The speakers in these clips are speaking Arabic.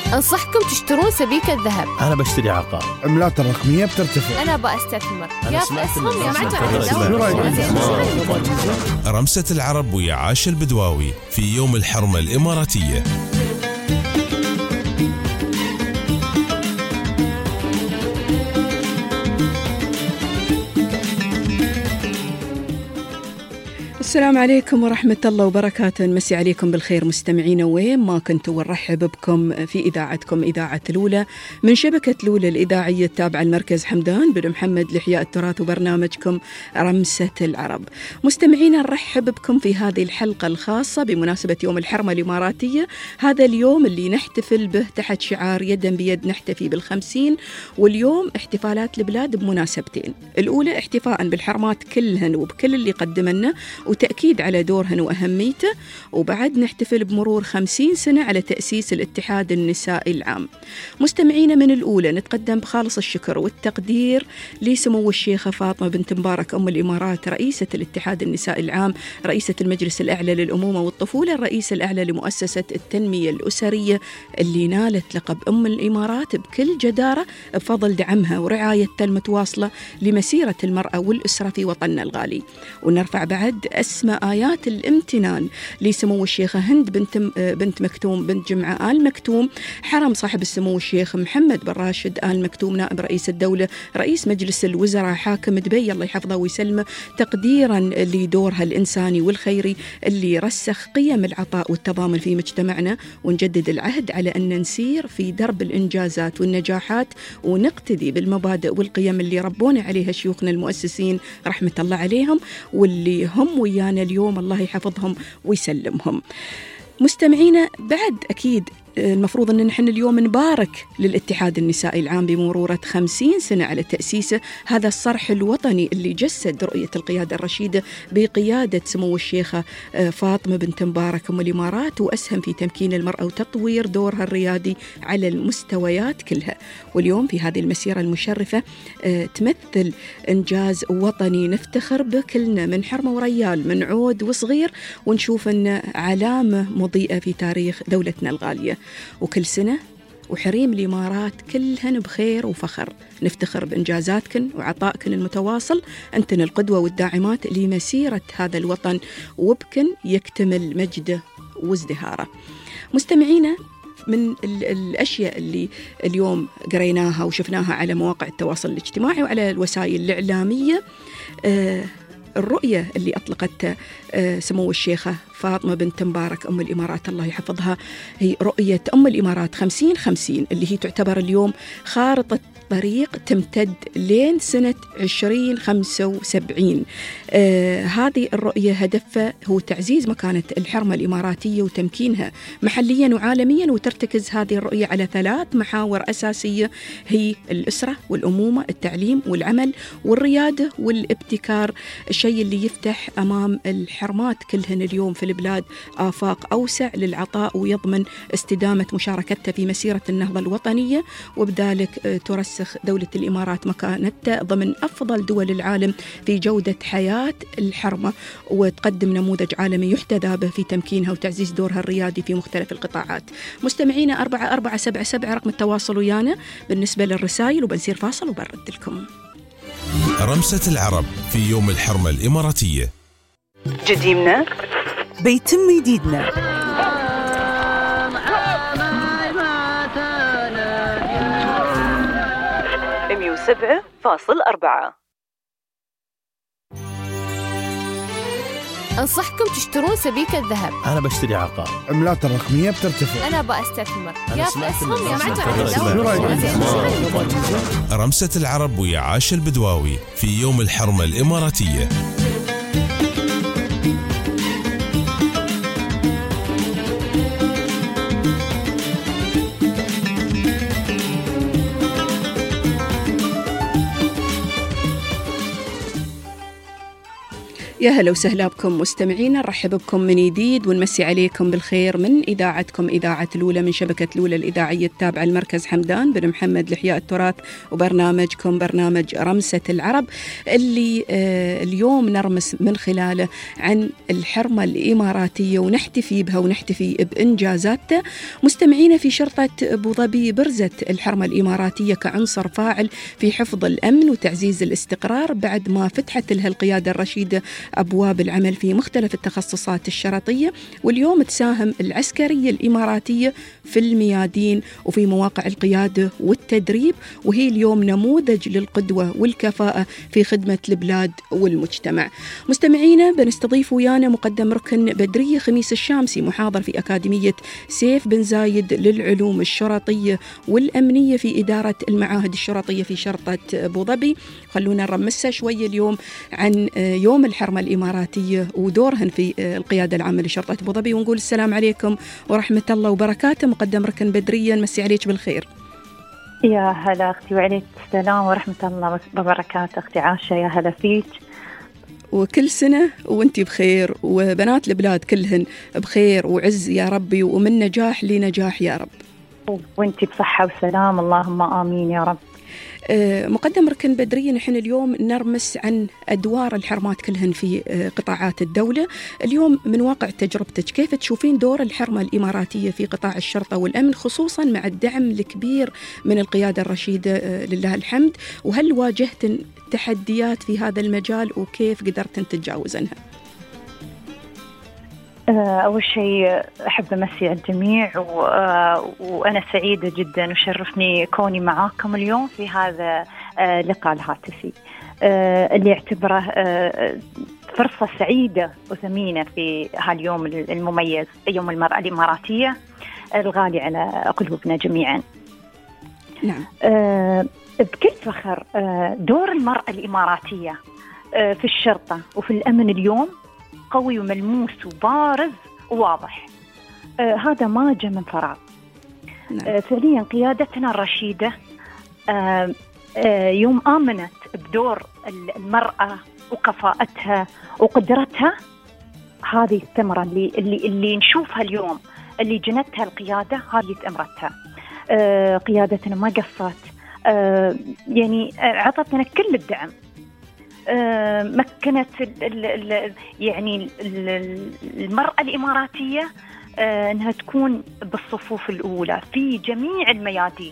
أنصحكم تشترون سبيكة ذهب. أنا بشتري عقار. عملات الرقمية بترتفع. أنا بأستثمر يا في أسهم يا رمسة العرب ويا عاش البدواوي في يوم الحرمة الإماراتية. السلام عليكم ورحمة الله وبركاته. نمسي عليكم بالخير مستمعينا وين ما كنتوا، ونرحب بكم في إذاعتكم إذاعة لولة من شبكة لولة الإذاعية التابعة المركز حمدان بن محمد لإحياء التراث، وبرنامجكم رمسة العرب. مستمعينا نرحب بكم في هذه الحلقة الخاصة بمناسبة يوم الحرمة الإماراتية، هذا اليوم اللي نحتفل به تحت شعار يدا بيد نحتفي بال50. واليوم احتفالات البلاد بمناسبتين، الأولى احتفاء بالحرمات كلهن وبكل اللي قدمنا وتأكيد على دورهن وأهميته، وبعد نحتفل بمرور 50 سنة على تأسيس الاتحاد النسائي العام. مستمعينا من الأولى نتقدم بخالص الشكر والتقدير لسمو الشيخة فاطمة بنت مبارك أم الإمارات رئيسة الاتحاد النسائي العام، رئيسة المجلس الأعلى للأمومة والطفولة، الرئيس الأعلى لمؤسسة التنمية الأسرية، اللي نالت لقب أم الإمارات بكل جدارة بفضل دعمها ورعايتها المتواصلة لمسيرة المرأة والأسرة في وطننا الغالي. ونرفع بعد أسمى آيات الامتنان لسمو الشيخة هند بنت مكتوم بنت جمعة آل مكتوم، حرم صاحب السمو الشيخ محمد بن راشد آل مكتوم نائب رئيس الدولة رئيس مجلس الوزراء حاكم دبي الله يحفظه ويسلمه، تقديرا لدورها الإنساني والخيري اللي رسخ قيم العطاء والتضامن في مجتمعنا. ونجدد العهد على أن نسير في درب الإنجازات والنجاحات ونقتدي بالمبادئ والقيم اللي ربونا عليها شيوخنا المؤسسين رحمة الله عليهم، واللي هم ويانا اليوم الله يحفظهم ويسلمهم. مستمعينا بعد أكيد المفروض أن نحن اليوم نبارك للاتحاد النسائي العام بمرورة 50 سنة على تأسيسه، هذا الصرح الوطني اللي جسد رؤية القيادة الرشيدة بقيادة سمو الشيخة فاطمة بنت مبارك أم الإمارات، وأسهم في تمكين المرأة وتطوير دورها الريادي على المستويات كلها. واليوم في هذه المسيرة المشرفة تمثل إنجاز وطني نفتخر بكلنا من حرمة وريال، من عود وصغير، ونشوف أن علامة مضيئة في تاريخ دولتنا الغالية. وكل سنة وحريم الإمارات كلهن بخير وفخر، نفتخر بإنجازاتكن وعطائكن المتواصل، أنتن القدوة والداعمات لمسيرة هذا الوطن، وبكن يكتمل مجده وازدهاره. مستمعينا من الأشياء اللي اليوم قريناها وشفناها على مواقع التواصل الاجتماعي وعلى الوسائل الإعلامية، الرؤية اللي أطلقتها سمو الشيخة فاطمة بنت مبارك أم الإمارات الله يحفظها، هي رؤية أم الإمارات 50-50 اللي هي تعتبر اليوم خارطة طريق تمتد لين سنة 2075. هذه الرؤية هدفها هو تعزيز مكانة الحرمة الإماراتية وتمكينها محليا وعالميا، وترتكز هذه الرؤية على 3 محاور أساسية، هي الأسرة والأمومة، التعليم والعمل والريادة والابتكار، الشيء اللي يفتح أمام الحرمات كلهن اليوم في البلاد آفاق أوسع للعطاء، ويضمن استدامة مشاركتها في مسيرة النهضة الوطنية، وبذلك ترسخ دولة الإمارات مكانتها ضمن أفضل دول العالم في جودة حياة الحرمة، وتقدم نموذج عالمي يحتذى به في تمكينها وتعزيز دورها الريادي في مختلف القطاعات. مستمعينا 4477 رقم التواصل ويانا بالنسبة للرسائل، وبنصير فاصل وبرد لكم. رمسة العرب في يوم الحرمة الإماراتية. جديدنا بيتم جديدنا 107.4. أنصحكم تشترون سبيكة ذهب. أنا بشتري عقار. عملات الرقمية بترتفع. أنا بأستثمر يا في أسهم يا رمسة العرب ويا عاش البدواوي في يوم الحرمة الإماراتية. يا هلا وسهلا بكم مستمعينا، نرحب بكم من جديد ونمسي عليكم بالخير من إذاعتكم إذاعة الأولى من شبكة الأولى الإذاعية التابعة لمركز حمدان بن محمد لإحياء التراث، وبرنامجكم برنامج رمسة العرب اللي اليوم نرمس من خلاله عن الحرمة الإماراتية ونحتفي بها ونحتفي بإنجازاتها. مستمعينا، في شرطة أبو ظبي برزت الحرمة الإماراتية كعنصر فاعل في حفظ الأمن وتعزيز الاستقرار بعد ما فتحت لها القيادة الرشيدة أبواب العمل في مختلف التخصصات الشرطية، واليوم تساهم العسكرية الإماراتية في الميادين وفي مواقع القيادة والتدريب، وهي اليوم نموذج للقدوة والكفاءة في خدمة البلاد والمجتمع. مستمعينا، بنستضيف ويانا مقدم ركن بدرية خميس الشامسي، محاضر في أكاديمية سيف بن زايد للعلوم الشرطية والأمنية في إدارة المعاهد الشرطية في شرطة أبو ظبي. خلونا نرمسها شوية اليوم عن يوم الحرمة الإماراتية ودورهن في القيادة العامة لشرطة أبو ظبي، ونقول السلام عليكم ورحمة الله وبركاته. مقدم ركن بدرية، نمسي عليك بالخير. يا هلا أختي، وعليك السلام ورحمة الله وبركاته. أختي عاشة، يا هلا فيك، وكل سنة وانتي بخير وبنات البلاد كلهن بخير وعز يا ربي، ومن نجاح لنجاح يا رب، وانتي بصحة وسلام، اللهم آمين يا رب. مقدم ركن بدرية، نحن اليوم نرمس عن أدوار الحرمات كلهن في قطاعات الدولة. اليوم من واقع تجربتك كيف تشوفين دور الحرمة الإماراتية في قطاع الشرطة والأمن، خصوصا مع الدعم الكبير من القيادة الرشيدة لله الحمد، وهل واجهتن تحديات في هذا المجال وكيف قدرتن تتجاوزنها؟ أول شيء أحب أمسي على الجميع، وأنا سعيدة جدا وشرفني كوني معاكم اليوم في هذا اللقاء الهاتفي اللي أعتبره فرصة سعيدة وثمينة في هاليوم المميز، يوم المرأة الإماراتية الغالي على قلوبنا جميعا. نعم. بكل فخر دور المرأة الإماراتية في الشرطة وفي الأمن اليوم قوي وملموس وبارز وواضح. هذا ما جاء من فراغ. نعم. فعليا قيادتنا الرشيدة يوم آمنت بدور المرأة وكفاءتها وقدرتها، هذه الثمرة اللي نشوفها اليوم، اللي جنتها القيادة، هذه ثمرتها. قيادتنا ما قصت، يعني عطتنا كل الدعم، مكنت يعني المرأة الإماراتية أنها تكون بالصفوف الأولى في جميع الميادين،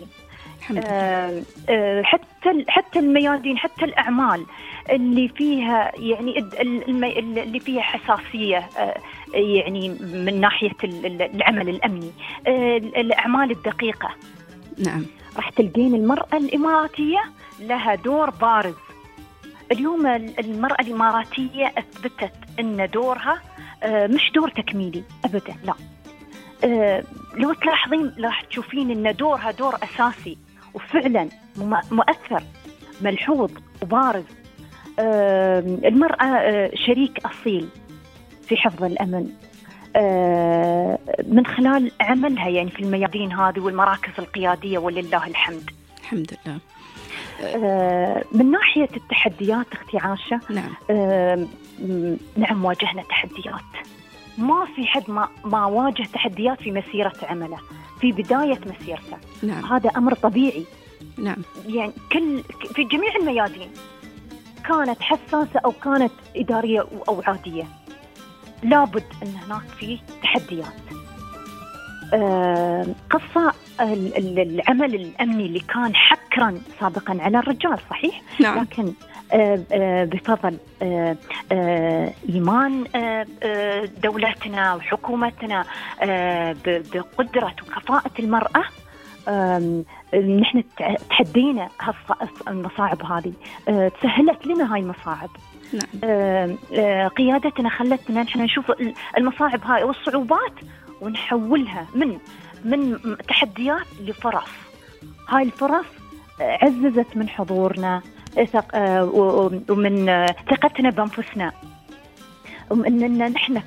حتى الميادين، حتى الأعمال اللي فيها يعني اللي فيها حساسية، يعني من ناحية العمل الأمني، الأعمال الدقيقة. نعم. راح تلقين المرأة الإماراتية لها دور بارز. اليوم المرأة الإماراتية أثبتت أن دورها مش دور تكميلي أبدا، لا. لو تلاحظين راح تشوفين أن دورها دور أساسي وفعلا مؤثر ملحوظ وبارز. المرأة شريك أصيل في حفظ الأمن من خلال عملها يعني في الميادين هذه والمراكز القيادية، ولله الحمد. الحمد لله. من ناحية التحديات أختي عاشة، نعم. نعم واجهنا تحديات، ما في حد ما واجه تحديات في مسيرة عمله في بداية مسيرته. نعم. هذا أمر طبيعي. نعم. يعني في جميع الميادين، كانت حساسة أو كانت إدارية أو عادية، لابد أن هناك في تحديات. قصة العمل الأمني اللي كان حكرا سابقا على الرجال، صحيح. نعم. لكن بفضل إيمان دولتنا وحكومتنا بقدرة وكفاءة المرأة، نحن تحدينا المصاعب هذه، تسهلت لنا هاي المصاعب. نعم. قيادتنا خلتنا نحن نشوف المصاعب هاي والصعوبات ونحولها من تحديات لفرص. هاي الفرص عززت من حضورنا ومن ثقتنا بأنفسنا، وأننا نحن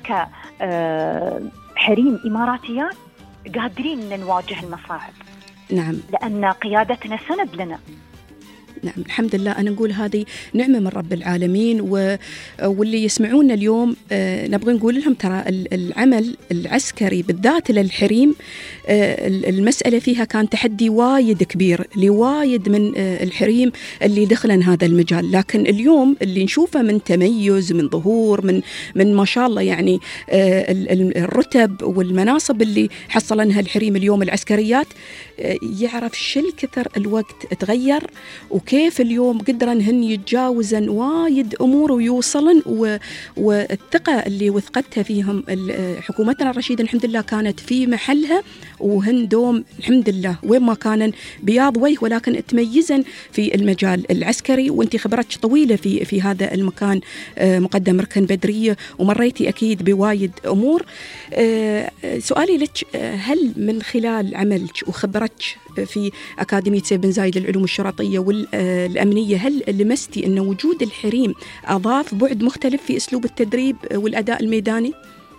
كحريم إماراتيات قادرين أن نواجه المصاعب. نعم. لأن قيادتنا سند لنا. نعم الحمد لله. أنا نقول هذه نعمة من رب العالمين، واللي يسمعونا اليوم نبغى نقول لهم ترى العمل العسكري بالذات للحريم المسألة فيها كان تحدي وايد كبير لوايد من الحريم اللي دخلن هذا المجال، لكن اليوم اللي نشوفه من تميز، من ظهور، من ما شاء الله يعني الرتب والمناصب اللي حصلنها الحريم اليوم العسكريات، يعرف شل كثر الوقت تغير وكيف اليوم قدرن هن يتجاوزن وايد أمور ويوصلن، والثقة اللي وثقتها فيهم حكومتنا الرشيدة الحمد لله كانت في محلها، وهن دوم الحمد لله وين ما كانن بياض وجه، ولكن تميزن في المجال العسكري. وانت خبرتك طويلة في هذا المكان مقدم ركن بدرية، ومريتي أكيد بوايد أمور. سؤالي لك، هل من خلال عملك وخبرتك في أكاديمية سيف بن زايد للعلوم الشرطية والأمنية، هل لمستي أن وجود الحريم أضاف بعد مختلف في أسلوب التدريب والأداء الميداني؟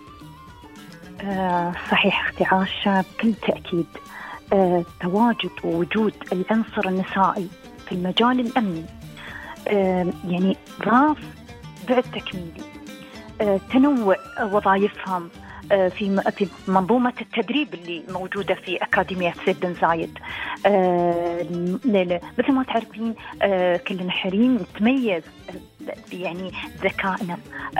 صحيح اختي عاشة، بكل تأكيد. تواجد ووجود العنصر النسائي في المجال الأمني يعني ضاف بعد تكميلي، تنوع وظائفهم في منظومة التدريب اللي موجودة في أكاديمية سيف بن زايد. مثل ما تعرفين كلنا حريم نتميز يعني ذكائنا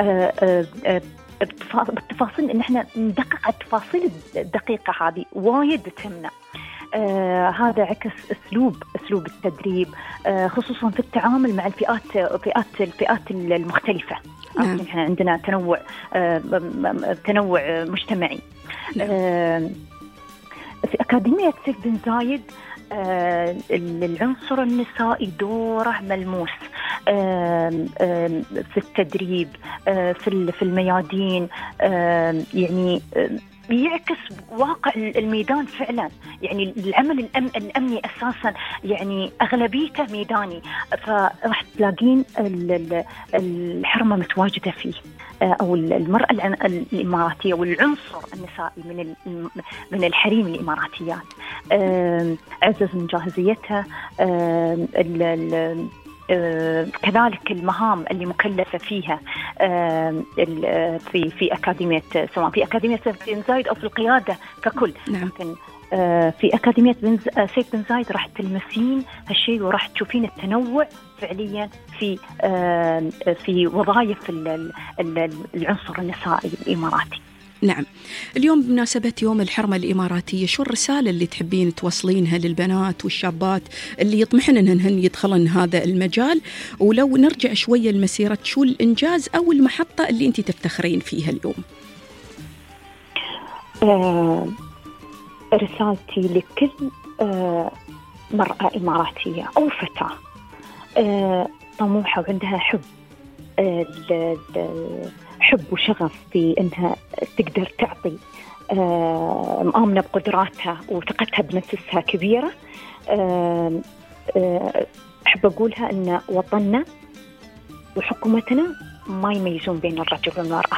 بالتفاصيل، إن احنا ندقق على التفاصيل الدقيقة هذه وايد تهمنا. هذا عكس أسلوب التدريب، خصوصا في التعامل مع الفئات المختلفة. احنا عندنا تنوع مجتمعي. في أكاديمية سيف بن زايد العنصر النسائي دوره ملموس في التدريب، في الميادين، يعني بيعكس واقع الميدان فعلا. يعني العمل الأمني أساسا يعني أغلبيته ميداني، فراح تلاقين الحرمة متواجدة فيه، أو المرأة الإماراتية والعنصر النسائي من الحريم الإماراتيات، عزز من جاهزيتها، كذلك المهام اللي مكلفة فيها في أكاديمية، سواء في أكاديمية سيف بن زايد أو في القيادة ككل. نعم. لكن في أكاديمية سيف بن زايد راح تلمسين هالشيء، وراح تشوفين التنوع فعليا في وظائف العنصر النسائي الإماراتي. نعم. اليوم بمناسبة يوم الحرمة الإماراتية، شو الرسالة اللي تحبين توصلينها للبنات والشابات اللي يطمحن أنهن يدخلن هذا المجال؟ ولو نرجع شوية لمسيرة، شو الإنجاز أو المحطة اللي أنت تفتخرين فيها اليوم؟ رسالتي لكل مرأة إماراتية أو فتاة طموحة وعندها حب وشغف في أنها تقدر تعطي، مآمنة بقدراتها وثقتها بنفسها كبيرة، أحب أقولها أن وطننا وحكومتنا ما يميزون بين الرجل والمرأة،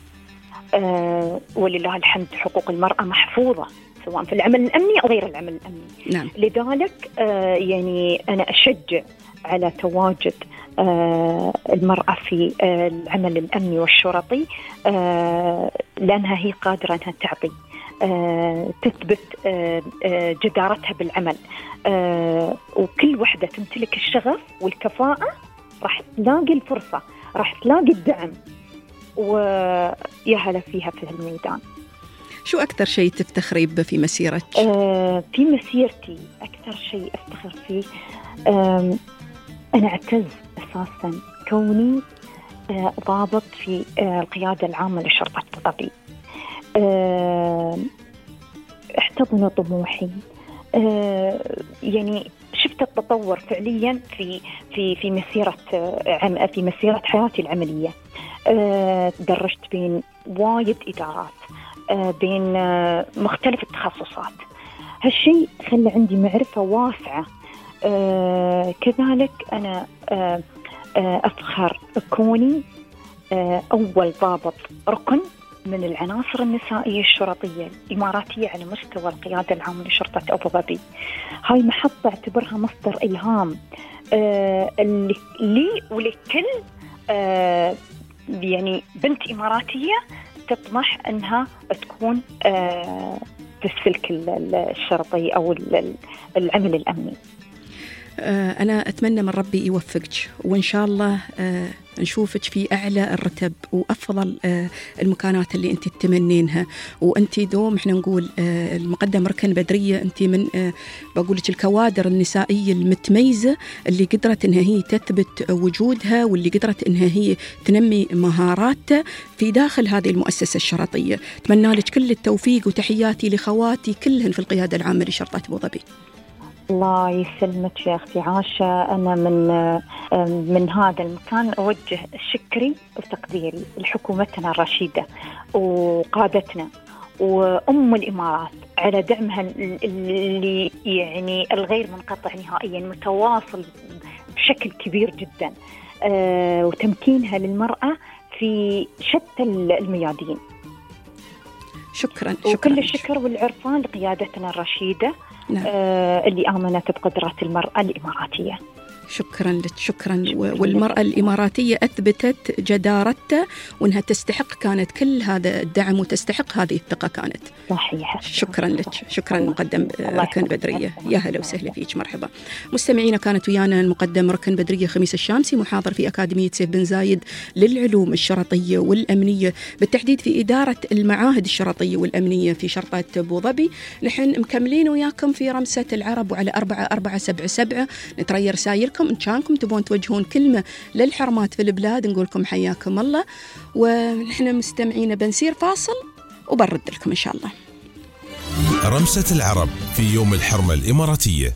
ولله الحمد حقوق المرأة محفوظة سواء في العمل الأمني أو غير العمل الأمني. نعم. لذلك يعني أنا أشجع على تواجد المرأة في العمل الأمني والشرطي، لأنها هي قادرة أنها تعطي، تثبت جدارتها بالعمل، وكل وحدة تمتلك الشغف والكفاءة راح تلاقي الفرصة، راح تلاقي الدعم، ويا هلا فيها في الميدان. شو أكثر شيء تفتخري به في مسيرتك؟ في مسيرتي أكثر شيء أفتخر فيه، أنا أعتز أساساً كوني ضابط في القيادة العامة لشرطة أبو ظبي. احتضنوا طموحي، يعني شفت التطور فعلياً في مسيرة حياتي العملية. درجت بين وايد إدارات، بين مختلف التخصصات. هالشيء خلى عندي معرفة واسعة. كذلك أنا أفخر كوني أول ضابط ركن من العناصر النسائية الشرطية الإماراتية على مستوى القيادة العامة لشرطة أبو ظبي. هاي محطة أعتبرها مصدر إلهام لي ولكل يعني بنت إماراتية تطمح أنها تكون تسلك الشرطي أو العمل الأمني. أنا أتمنى من ربي يوفقك، وإن شاء الله نشوفك في أعلى الرتب وأفضل المكانات اللي أنت تتمنينها. وأنت دوم إحنا نقول المقدم ركن بدرية، أنت من بقولك الكوادر النسائية المتميزة اللي قدرت إنها هي تثبت وجودها، واللي قدرت إنها هي تنمي مهاراتها في داخل هذه المؤسسة الشرطية. أتمنى لك كل التوفيق، وتحياتي لخواتي كلهن في القيادة العامة لشرطة أبو ظبي. الله يسلمك يا أختي عاشة. أنا من هذا المكان أوجه شكري وتقديري لحكومتنا الرشيدة وقادتنا وأم الإمارات على دعمها اللي يعني الغير منقطع نهائيا، متواصل بشكل كبير جدا، وتمكينها للمرأة في شتى الميادين. شكرا. وكل الشكر والعرفان لقيادتنا الرشيدة. نعم. اللي آمنت بقدرات المرأة الإماراتية. شكرا لك. شكرا. والمرأة الإماراتية أثبتت جدارتها وأنها تستحق كانت كل هذا الدعم وتستحق هذه الثقة كانت. صحيح. شكرا لك. شكرا مقدم ركن بدرية. يا هلا وسهلا فيك. مرحبا. مستمعينا، كانت ويانا المقدم ركن بدرية خميس الشامسي، محاضر في أكاديمية سيف بن زايد للعلوم الشرطية والأمنية، بالتحديد في إدارة المعاهد الشرطية والأمنية في شرطة أبو ظبي. نحن مكملين وياكم في رمسة العرب، وعلى 4477 نتريى رسائلكم إن كانكم تبون توجهون كلمة للحرمات في البلاد، نقولكم حياكم الله. ونحن مستمعين بنسير فاصل وبرد لكم إن شاء الله. رمسة العرب في يوم الحرمة الإماراتية.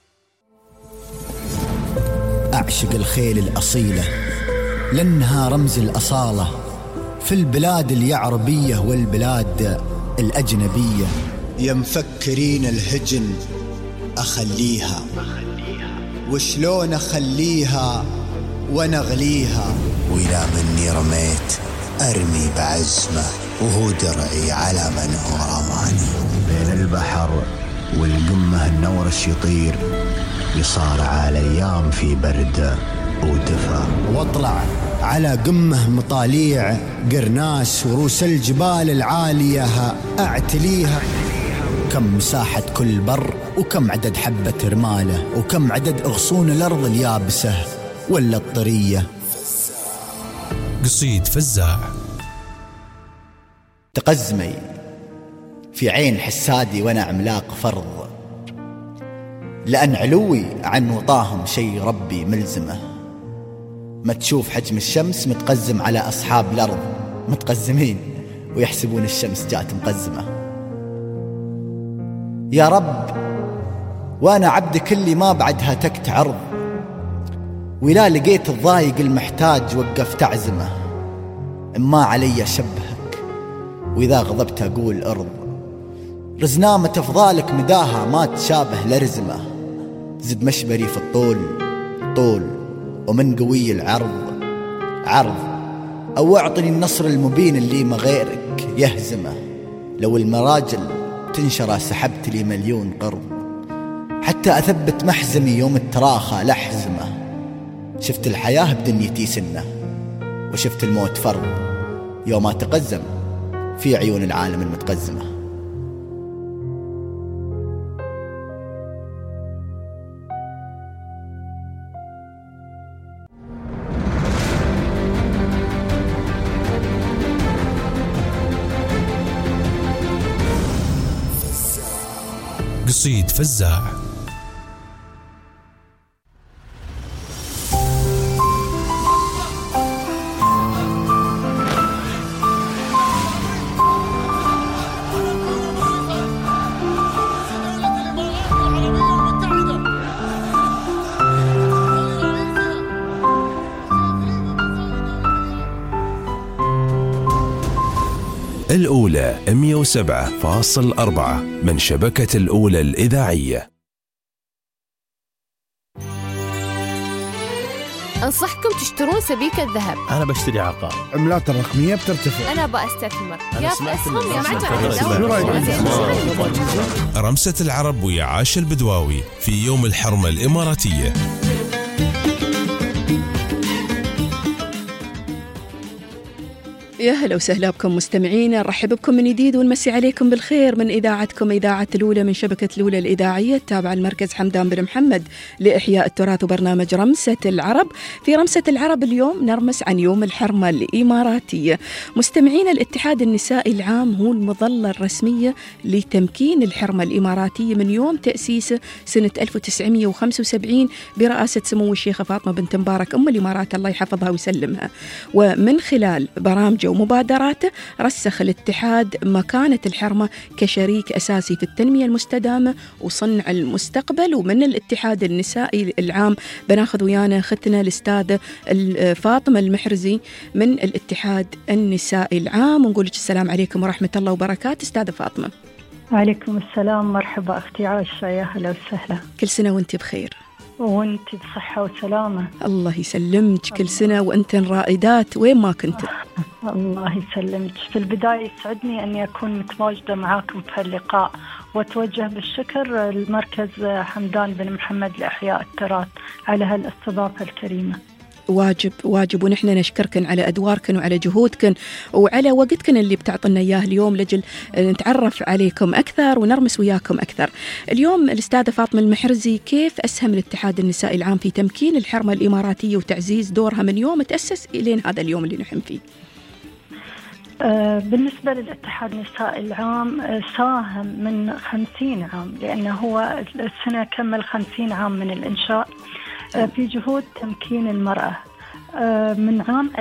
أعشق الخيل الأصيلة لأنها رمز الأصالة في البلاد اليعربية والبلاد الأجنبية. يا مفكرين الهجن أخليها، وشلون أخليها ونغليها، وإذا مني رميت أرمي بعزمة، وهو درعي على من هو رماني. بين البحر والقمة النورش يطير، يصارع الأيام في برد ودفا، واطلع على قمة مطاليع قرناس وروس الجبال العالية أعتليها. كم مساحة كل بر، وكم عدد حبة رمالة، وكم عدد أغصون الأرض اليابسة ولا الطرية. قصيد فزاع. تقزمي في عين حسادي وأنا عملاق فرض، لأن علوي عن وطاهم شي ربي ملزمه. ما تشوف حجم الشمس متقزم على أصحاب الأرض، متقزمين ويحسبون الشمس جات مقزمة. يا رب وأنا عبدك اللي ما بعدها تكت عرض، ولا لقيت الضايق المحتاج وقفت أعزمه. إما علي شبهك وإذا غضبت أقول أرض، رزنامة أفضالك مداها ما تشابه لرزمه. زد مشبري في الطول طول، ومن قوي العرض عرض، أو أعطني النصر المبين اللي ما غيرك يهزمه. لو المراجل تنشر سحبت لي مليون قرض، حتى أثبت محزمي يوم التراخى لحزمه. شفت الحياة بدنيتي سنة، وشفت الموت فرض يوم أتقزم في عيون العالم المتقزمة. قصيد فزاع. الأولى 107.4 من شبكة الأولى الإذاعية. أنصحكم تشترون سبيكة ذهب. أنا بشتري عقار. عملات الرقمية بترتفع. أنا بأستثمر. يا أسهم يا رمسة العرب ويا عاش البدواوي في يوم الحرمة الإماراتية. يا هلا وسهلا بكم مستمعينا، نرحب بكم من جديد ونمسي عليكم بالخير من إذاعتكم إذاعة الأولى من شبكة الأولى الإذاعية التابعة المركز حمدان بن محمد لإحياء التراث وبرنامج رمسة العرب. في رمسة العرب اليوم نرمس عن يوم الحرمة الإماراتية. مستمعينا، الاتحاد النسائي العام هو المظلة الرسمية لتمكين الحرمة الإماراتية من يوم تأسيسه سنة 1975 برئاسة سمو الشيخة فاطمة بنت مبارك أم الإمارات الله يحفظها ويسلمها. ومن خلال برامجه ومبادراته رسخ الاتحاد مكانة الحرمة كشريك أساسي في التنمية المستدامة وصنع المستقبل. ومن الاتحاد النسائي العام بناخذ ويانا ختنا الأستاذة فاطمة المحرزي من الاتحاد النسائي العام، ونقول لك السلام عليكم ورحمة الله وبركاته أستاذة فاطمة. وعليكم السلام، مرحبا أختي عائشة، يا هلا وسهلا. كل سنة وانت بخير. وانت بصحة وسلامة. الله يسلمك، كل سنة وانتن رائدات وين ما كنت. الله يسلمك. في البداية يسعدني أني أكون متواجدة معاكم في هاللقاء، وأتوجه بالشكر للمركز حمدان بن محمد لإحياء التراث على هالاستضافة الكريمة. واجب ونحن نشكركن على أدواركن وعلى جهودكن وعلى وقتكن اللي بتعطينا إياه اليوم لجل نتعرف عليكم أكثر ونرمس وياكم أكثر. اليوم الأستاذة فاطمة المحرزي، كيف أسهم الاتحاد النسائي العام في تمكين الحرمة الإماراتية وتعزيز دورها من يوم تأسس إلى هذا اليوم اللي نحن فيه؟ بالنسبة للاتحاد النسائي العام ساهم من 50 عام، لأنه هو السنة كمل 50 عام من الإنشاء في جهود تمكين المرأة من عام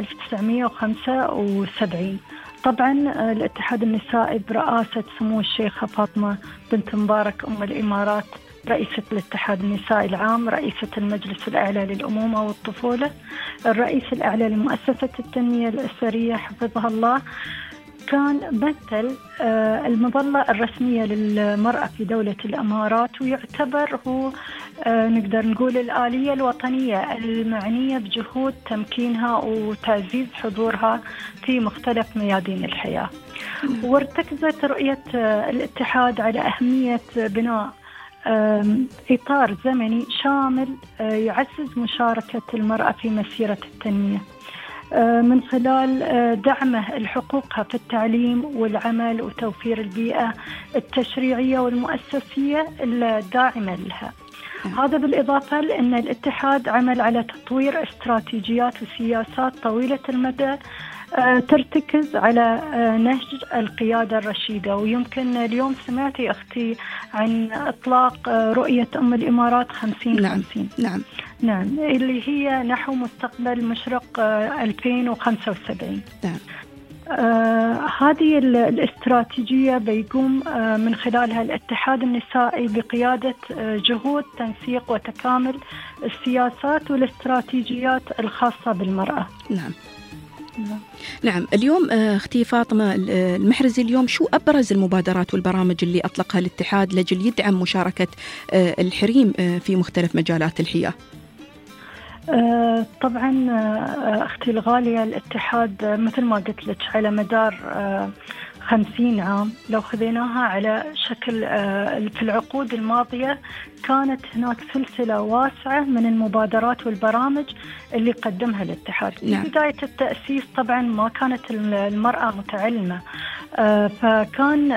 1975. طبعا الاتحاد النسائي برئاسة سمو الشيخة فاطمة بنت مبارك أم الإمارات رئيسة الاتحاد النسائي العام، رئيسة المجلس الأعلى للأمومة والطفولة، الرئيس الأعلى لمؤسسة التنمية الأسرية حفظها الله، كان مثل المظلة الرسمية للمرأة في دولة الإمارات، ويعتبر هو نقدر نقول الآلية الوطنية المعنية بجهود تمكينها وتعزيز حضورها في مختلف ميادين الحياة. وارتكزت رؤية الاتحاد على أهمية بناء إطار زمني شامل يعزز مشاركة المرأة في مسيرة التنمية من خلال دعمه لحقوقها في التعليم والعمل وتوفير البيئة التشريعية والمؤسسية الداعمة لها. هذا بالإضافة لأن الاتحاد عمل على تطوير استراتيجيات وسياسات طويلة المدى ترتكز على نهج القيادة الرشيدة. ويمكن اليوم سمعتي أختي عن إطلاق رؤية أم الإمارات 50-50. نعم، اللي هي نحو مستقبل مشرق 2075. نعم. هذه الاستراتيجية بيقوم من خلالها الاتحاد النسائي بقيادة جهود تنسيق وتكامل السياسات والاستراتيجيات الخاصة بالمرأة. نعم. اليوم أختي فاطمة المحرزي، اليوم شو أبرز المبادرات والبرامج اللي أطلقها الاتحاد لجل يدعم مشاركة الحريم في مختلف مجالات الحياة؟ طبعا أختي الغالية، الاتحاد مثل ما قلت لك على مدار 50 عام لو خذيناها على شكل في العقود الماضية كانت هناك سلسلة واسعة من المبادرات والبرامج اللي قدمها الاتحاد. نعم. في بداية التأسيس طبعا ما كانت المرأة متعلمة، فكان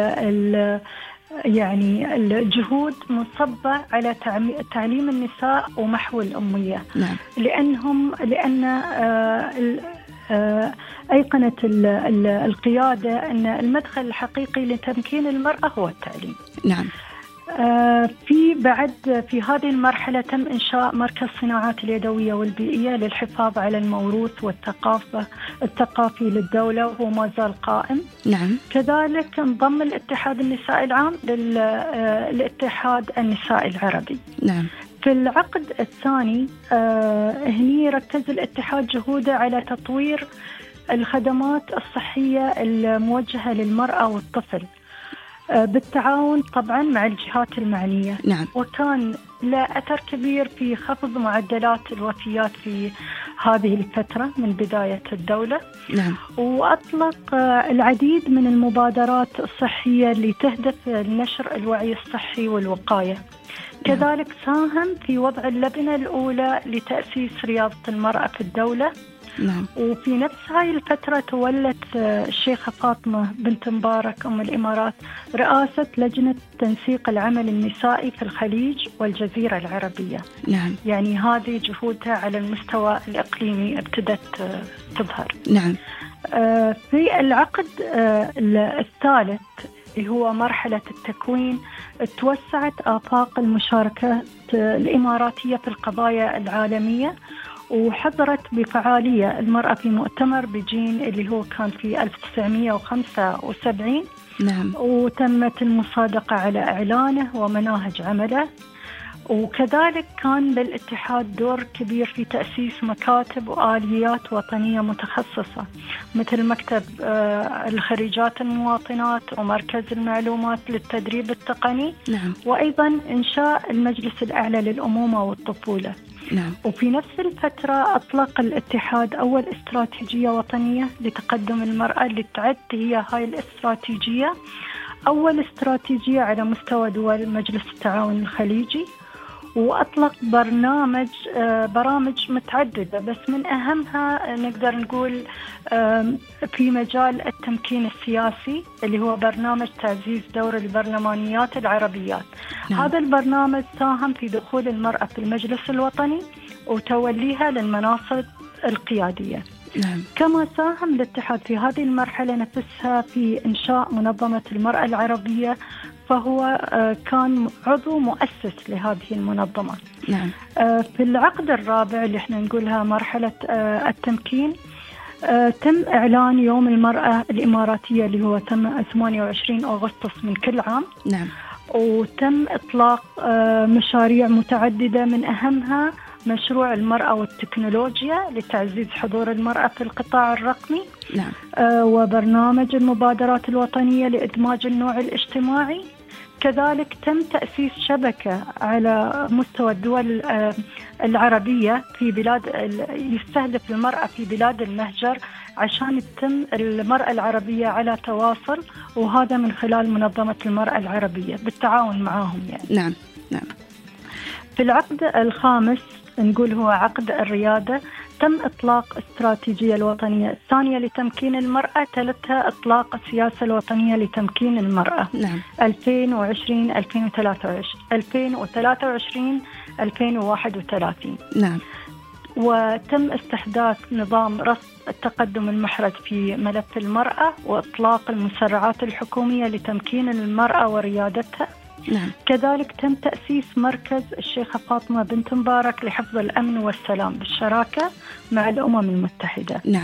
يعني الجهود منصبة على تعليم النساء ومحو الأمية. نعم. لأن أيقنت القيادة أن المدخل الحقيقي لتمكين المرأة هو التعليم. نعم. في هذه المرحلة تم إنشاء مركز صناعات اليدوية والبيئية للحفاظ على الموروث الثقافي للدولة، وهو ما زال قائم. نعم. كذلك انضم الاتحاد النسائي العام للاتحاد النسائي العربي. نعم. في العقد الثاني هني ركز الاتحاد جهوده على تطوير الخدمات الصحية الموجهة للمرأة والطفل بالتعاون طبعا مع الجهات المعنية. نعم. وكان له أثر كبير في خفض معدلات الوفيات في هذه الفترة من بداية الدولة. نعم. وأطلق العديد من المبادرات الصحية اللي تهدف لنشر الوعي الصحي والوقاية. كذلك ساهم في وضع اللبنة الأولى لتأسيس رياضة المرأة في الدولة، نعم. وفي نفس هاي الفترة تولت الشيخة فاطمة بنت مبارك أم الإمارات رئاسة لجنة تنسيق العمل النسائي في الخليج والجزيرة العربية. نعم. يعني هذه جهودها على المستوى الإقليمي ابتدت تظهر. نعم. في العقد الثالث اللي هو مرحلة التكوين توسعت آفاق المشاركة الإماراتية في القضايا العالمية، وحضرت بفعالية المرأة في مؤتمر بجين اللي هو كان في 1975. نعم. وتمت المصادقة على إعلانه ومناهج عمله، وكذلك كان للاتحاد دور كبير في تأسيس مكاتب وآليات وطنية متخصصة مثل مكتب الخريجات المواطنات ومركز المعلومات للتدريب التقني. نعم. وأيضا إنشاء المجلس الأعلى للأمومة والطفولة. نعم. وفي نفس الفترة أطلق الاتحاد أول استراتيجية وطنية لتقدم المرأة اللي تعد هي هاي الاستراتيجية أول استراتيجية على مستوى دول مجلس التعاون الخليجي، وأطلق برامج متعددة، بس من أهمها نقدر نقول في مجال التمكين السياسي اللي هو برنامج تعزيز دور البرلمانيات العربيات. نعم. هذا البرنامج ساهم في دخول المرأة في المجلس الوطني وتوليها للمناصب القيادية. نعم. كما ساهم الاتحاد في هذه المرحلة نفسها في إنشاء منظمة المرأة العربية، فهو كان عضو مؤسس لهذه المنظمة. نعم. في العقد الرابع اللي احنا نقولها مرحلة التمكين، تم إعلان يوم المرأة الإماراتية اللي هو تم 28 أغسطس من كل عام. نعم. وتم إطلاق مشاريع متعددة، من أهمها مشروع المرأة والتكنولوجيا لتعزيز حضور المرأة في القطاع الرقمي. نعم. وبرنامج المبادرات الوطنية لإدماج النوع الاجتماعي. كذلك تم تأسيس شبكة على مستوى الدول العربية في بلاد يستهدف المرأة في بلاد المهجر عشان تتم المرأة العربية على تواصل، وهذا من خلال منظمة المرأة العربية بالتعاون معهم يعني. نعم. نعم. في العقد الخامس نقول هو عقد الريادة، تم إطلاق الاستراتيجية الوطنية الثانية لتمكين المرأة، تلتها إطلاق السياسة الوطنية لتمكين المرأة. نعم. 2020 2023 2031. نعم. وتم استحداث نظام رصد التقدم المحرز في ملف المرأة، وإطلاق المسرعات الحكومية لتمكين المرأة وريادتها. نعم. كذلك تم تأسيس مركز الشيخة فاطمة بنت مبارك لحفظ الأمن والسلام بالشراكة مع الأمم المتحدة. نعم.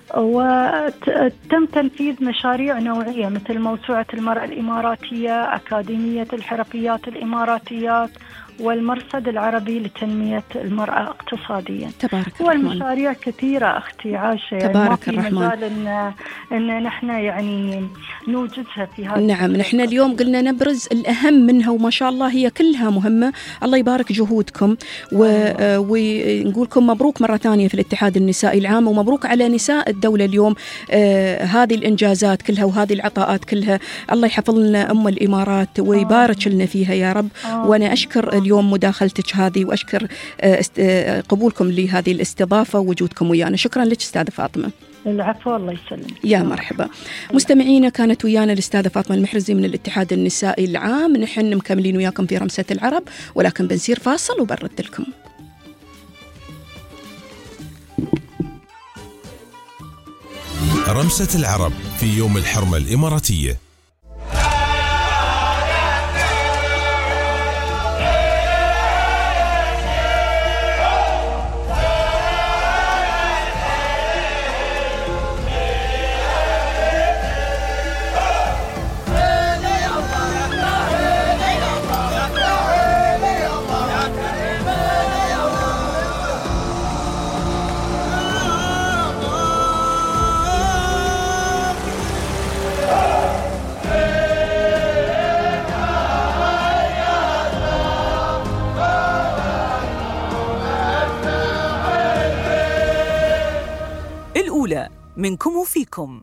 وتم تنفيذ مشاريع نوعية مثل موسوعة المرأة الإماراتية، أكاديمية الحرفيات الإماراتيات، والمرصد العربي لتنمية المرأة اقتصاديا. تبارك الرحمن. والمشاريع كثيرة أختي عاشة، تبارك يعني الرحمن. مجال إن نحن يعني نوجدها في هذا. نعم. نحن اليوم قلنا نبرز الأهم منها، وما شاء الله هي كلها مهمة. الله يبارك جهودكم، ونقولكم مبروك مرة ثانية في الاتحاد النسائي العام، ومبروك على نساء الدولة اليوم هذه الإنجازات كلها وهذه العطاءات كلها. الله يحفظ لنا أم الإمارات ويبارك لنا فيها يا رب. وأنا أشكر اليوم مداخلتك هذه، وأشكر قبولكم لهذه الاستضافة ووجودكم ويانا. شكرا لك أستاذة فاطمة. العفو، الله يسلمك. يا مرحبا. مستمعينا، كانت ويانا الأستاذة فاطمة المحرزي من الاتحاد النسائي العام. نحن مكملين وياكم في رمسة العرب، ولكن بنصير فاصل وبرد لكم. رمسة العرب في يوم الحرمة الإماراتية. منكم وفيكم.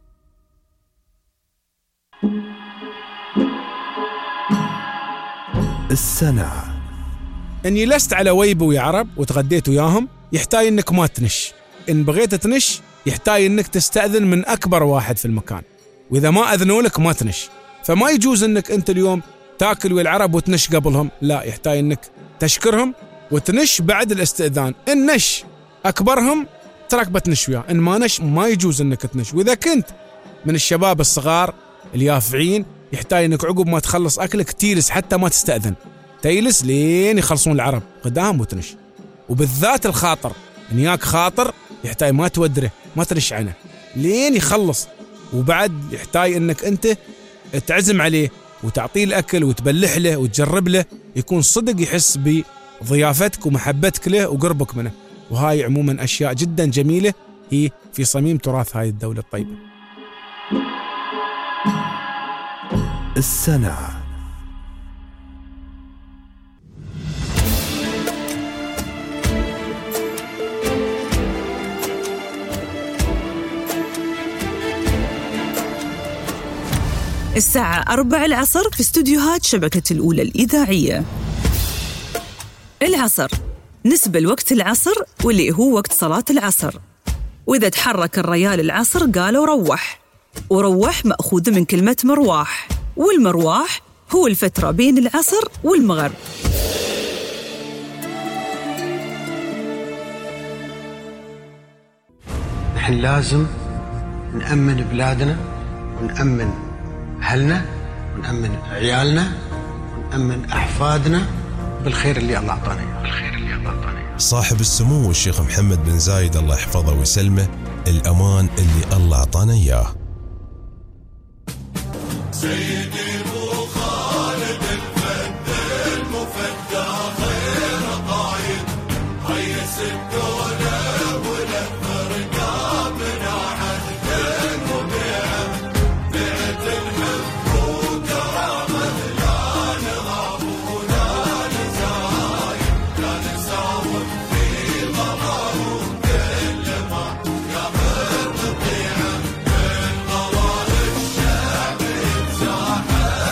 السنة اني لست على ويبو يا عرب وتغديت وياهم، يحتاج انك ما تنش. إن بغيت تنش يحتاج إنك تستأذن من أكبر واحد في المكان، وإذا ما أذنوا لك ما تنش. فما يجوز إنك أنت اليوم تاكل والعرب وتنش قبلهم، لا، يحتاج إنك تشكرهم وتنش بعد الاستئذان. إن نش أكبرهم ترك بتنش وياه، إن ما نش ما يجوز إنك تنش. وإذا كنت من الشباب الصغار اليافعين يحتاج إنك عقب ما تخلص أكلك تيلس حتى ما تستأذن، تيلس لين يخلصون العرب قدام وتنش. وبالذات الخاطر، إن ياك خاطر يحتاج ما تودره، ما تنش عنه لين يخلص. وبعد يحتاج إنك أنت تعزم عليه وتعطيه الأكل وتبلح له وتجرب له، يكون صدق يحس بضيافتك ومحبتك له وقربك منه. وهاي عموما أشياء جدا جميلة هي في صميم تراث هاي الدولة الطيبة. السنة. الساعة 4 العصر في استوديوهات شبكة الأولى الإذاعية. العصر نسبة لوقت العصر واللي هو وقت صلاة العصر، وإذا تحرك الريال العصر قالوا روح، وروح مأخوذ من كلمة مرواح، والمرواح هو الفترة بين العصر والمغرب. نحن لازم نأمن بلادنا ونأمن أهلنا ونأمن عيالنا ونأمن أحفادنا بالخير اللي الله أعطانا إياه. صاحب السمو الشيخ محمد بن زايد الله يحفظه ويسلمه، الأمان اللي الله أعطانا إياه. سيدي أبو خالد الفد المفدى خير قايد، هيس الدولة ولف رقابنا عهد وبيع، بيت الحب وكرامة لا نغاب ولا نزايد، لا نساوم في غضاه وكل ما يغر بطيعه، من غضاه الشعب يتزاحم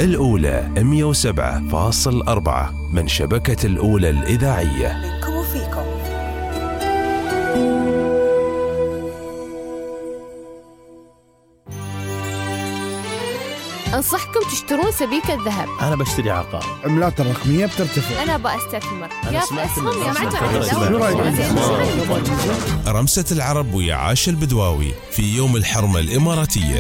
الأولى 107.4 من شبكة الأولى الإذاعية. منكم وفيكم. أنصحكم تشترون سبيكة ذهب. أنا بشتري عقار. عملات الرقمية بترتفع. أنا بأستثمر. يا أسهم يا رمسة العرب ويا عاش البدواوي في يوم الحرمة الإماراتية.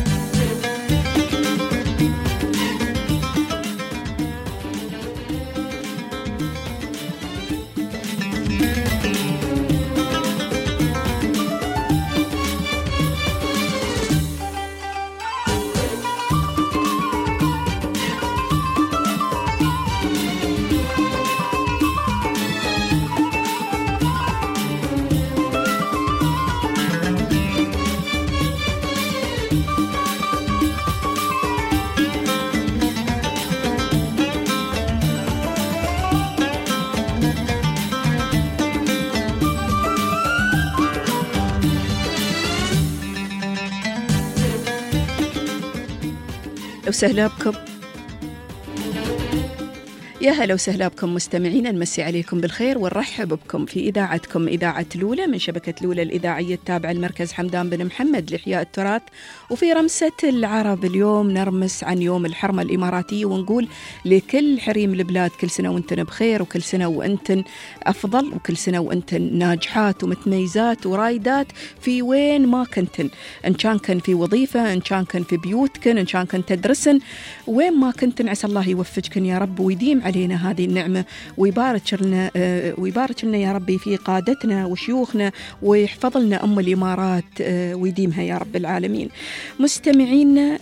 وسهلا بكم. يا هلا وسهلا بكم مستمعين، نمسي عليكم بالخير ونرحب بكم في إذاعتكم إذاعة لولة من شبكة لولة الإذاعية التابعة لمركز حمدان بن محمد لإحياء التراث. وفي رمسة العرب اليوم نرمس عن يوم الحرمة الإماراتية ونقول لكل حريم البلاد كل سنة وانتن بخير، وكل سنة وانتن أفضل، وكل سنة وانتن ناجحات ومتميزات ورايدات في وين ما كنتن، إن كان في وظيفة، إن كان في بيوتكن، إن كان تدرسن، وين ما كنتن عسى الله يوفقكن يا رب ويديم علينا هذه النعمة ويبارك لنا يا ربي في قادتنا وشيوخنا ويحفظ لنا أم الإمارات ويديمها يا رب العالمين. مستمعينا،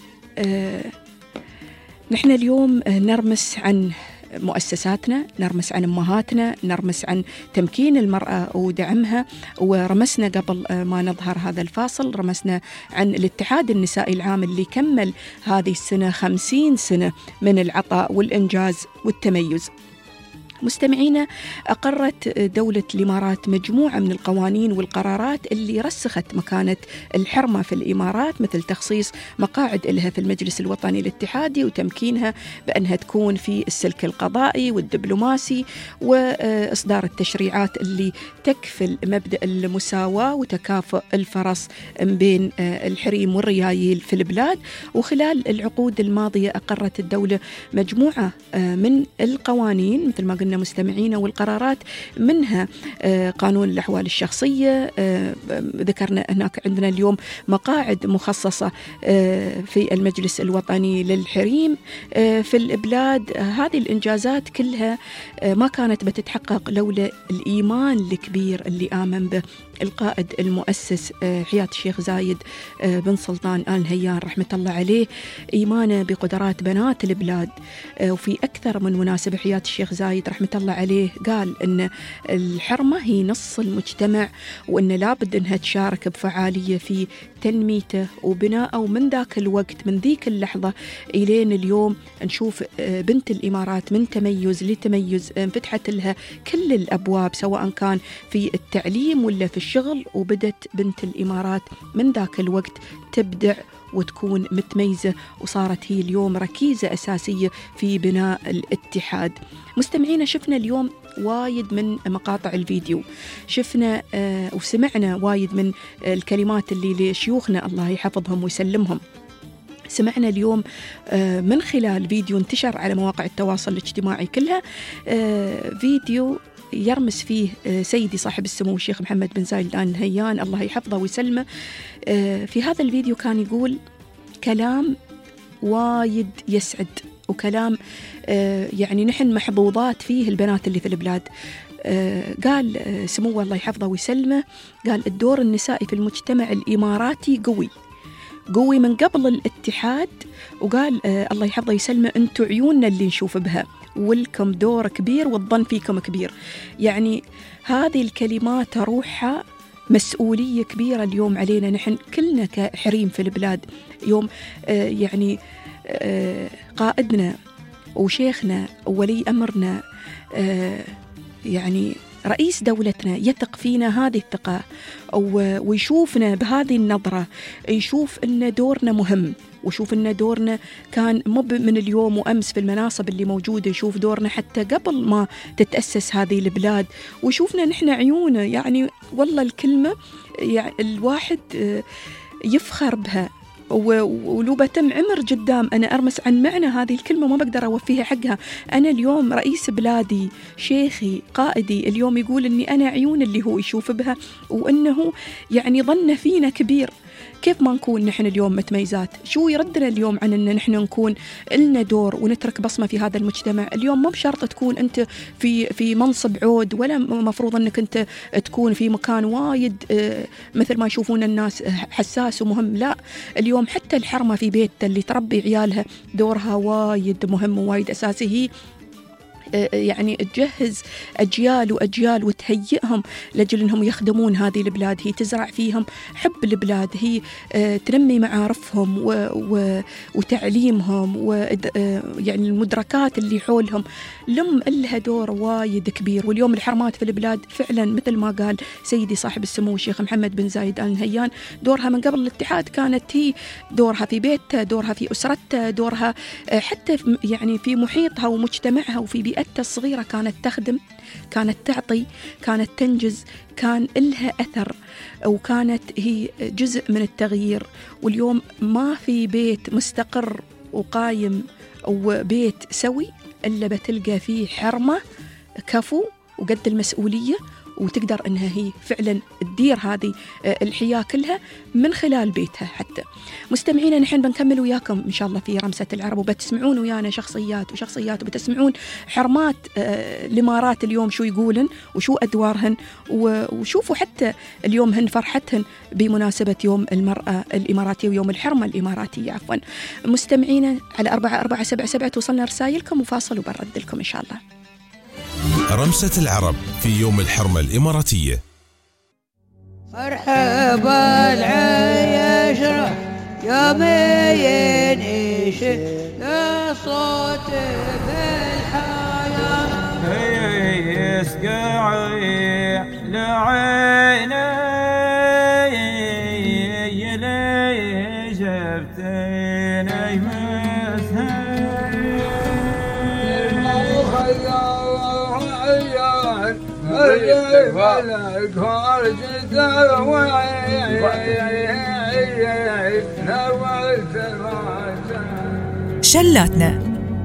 نحن اليوم نرمس عن مؤسساتنا، نرمس عن أمهاتنا، نرمس عن تمكين المرأة ودعمها. ورمسنا قبل ما نظهر هذا الفاصل، رمسنا عن الاتحاد النسائي العام اللي كمل هذه السنة 50 سنة من العطاء والإنجاز والتميز. مستمعينا، أقرت دولة الإمارات مجموعة من القوانين والقرارات اللي رسخت مكانة الحرمة في الإمارات، مثل تخصيص مقاعد لها في المجلس الوطني الاتحادي وتمكينها بأنها تكون في السلك القضائي والدبلوماسي، وإصدار التشريعات اللي تكفل مبدأ المساواة وتكافؤ الفرص بين الحريم والريايل في البلاد. وخلال العقود الماضية أقرت الدولة مجموعة من القوانين مثل ما قلنا مستمعين والقرارات، منها قانون الأحوال الشخصية، ذكرنا هناك عندنا اليوم مقاعد مخصصة في المجلس الوطني للحريم في البلاد. هذه الإنجازات كلها ما كانت بتتحقق لولا الإيمان الكبير اللي آمن به القائد المؤسس حياة الشيخ زايد بن سلطان آل نهيان رحمة الله عليه، إيمانه بقدرات بنات البلاد. وفي أكثر من مناسبة حياة الشيخ زايد رحمة الله عليه قال أن الحرمة هي نص المجتمع، وأن لابد أنها تشارك بفعالية في تنميته وبناءه. ومن ذاك الوقت، من ذيك اللحظة إلين اليوم، نشوف بنت الإمارات من تميز لتميز، انفتحت لها كل الأبواب سواء كان في التعليم ولا في الشغل، وبدت بنت الإمارات من ذاك الوقت تبدع وتكون متميزة، وصارت هي اليوم ركيزة أساسية في بناء الاتحاد. مستمعينا، شفنا اليوم وايد من مقاطع الفيديو، شفنا وسمعنا وايد من الكلمات اللي لشيوخنا الله يحفظهم ويسلمهم. سمعنا اليوم من خلال فيديو انتشر على مواقع التواصل الاجتماعي كلها، فيديو يرمس فيه سيدي صاحب السمو الشيخ محمد بن زايد آل نهيان الله يحفظه ويسلمه. في هذا الفيديو كان يقول كلام وايد يسعد، وكلام يعني نحن محظوظات فيه البنات اللي في البلاد. قال سموه الله يحفظه ويسلمه، قال الدور النسائي في المجتمع الإماراتي قوي من قبل الاتحاد، وقال الله يحفظه ويسلمه أنتوا عيوننا اللي نشوف بها، ولكم دور كبير والظن فيكم كبير. يعني هذه الكلمات روحها مسؤولية كبيرة اليوم علينا نحن كلنا كحريم في البلاد. يوم يعني قائدنا وشيخنا وولي أمرنا يعني رئيس دولتنا يثق فينا هذه الثقة ويشوفنا بهذه النظرة، يشوف أن دورنا مهم وشوف إن دورنا كان مو من اليوم وأمس في المناصب اللي موجودة، يشوف دورنا حتى قبل ما تتأسس هذه البلاد، ويشوفنا نحن عيونه. يعني والله الكلمة يعني الواحد يفخر بها، ولو بتم عمر قدام أنا أرمس عن معنى هذه الكلمة ما بقدر أوفيها حقها. أنا اليوم رئيس بلادي، شيخي، قائدي، اليوم يقول أني أنا عيون اللي هو يشوف بها، وأنه يعني ظن فينا كبير. كيف ما نكون نحن اليوم متميزات؟ شو يردنا اليوم عن أن نحن نكون لنا دور ونترك بصمة في هذا المجتمع؟ اليوم مو بشرط تكون أنت في منصب عود، ولا مفروض أنك أنت تكون في مكان وايد مثل ما يشوفون الناس حساس ومهم. لا، اليوم حتى الحرمة في بيتها اللي تربي عيالها دورها وايد مهم ووايد أساسي. هي يعني تجهز أجيال وأجيال وتهيئهم لأجل أنهم يخدمون هذه البلاد. هي تزرع فيهم حب البلاد، هي تنمي معارفهم وتعليمهم ويعني المدركات اللي حولهم. لها دور وايد كبير. واليوم الحرمات في البلاد فعلا مثل ما قال سيدي صاحب السمو الشيخ محمد بن زايد آل نهيان، دورها من قبل الاتحاد كانت هي دورها في بيتها، دورها في أسرتها، دورها حتى يعني في محيطها ومجتمعها وفي بيئتها الصغيرة كانت تخدم، كانت تعطي، كانت تنجز، كان لها أثر، وكانت هي جزء من التغيير. واليوم ما في بيت مستقر وقايم أو بيت سوي إلا بتلقى فيه حرمة كفو وقد المسؤولية، وتقدر أنها هي فعلا تدير هذه الحياة كلها من خلال بيتها. حتى مستمعينا نحن بنكمل وياكم إن شاء الله في رمسة العرب، وبتسمعون ويانا شخصيات وبتسمعون حرمات الإمارات اليوم شو يقولن وشو أدوارهن، وشوفوا حتى اليوم هن فرحتهن بمناسبة يوم المرأة الإماراتية ويوم الحرمة الإماراتية عفوا. مستمعينا على 4477 توصلنا رسائلكم، وفاصل وبرد لكم إن شاء الله. رمسة العرب في يوم الحرمة الإماراتية. مرحبا العيش يا مين يا صوت بالحياة يسقعي لعيني يلي جبتيني شلاتنا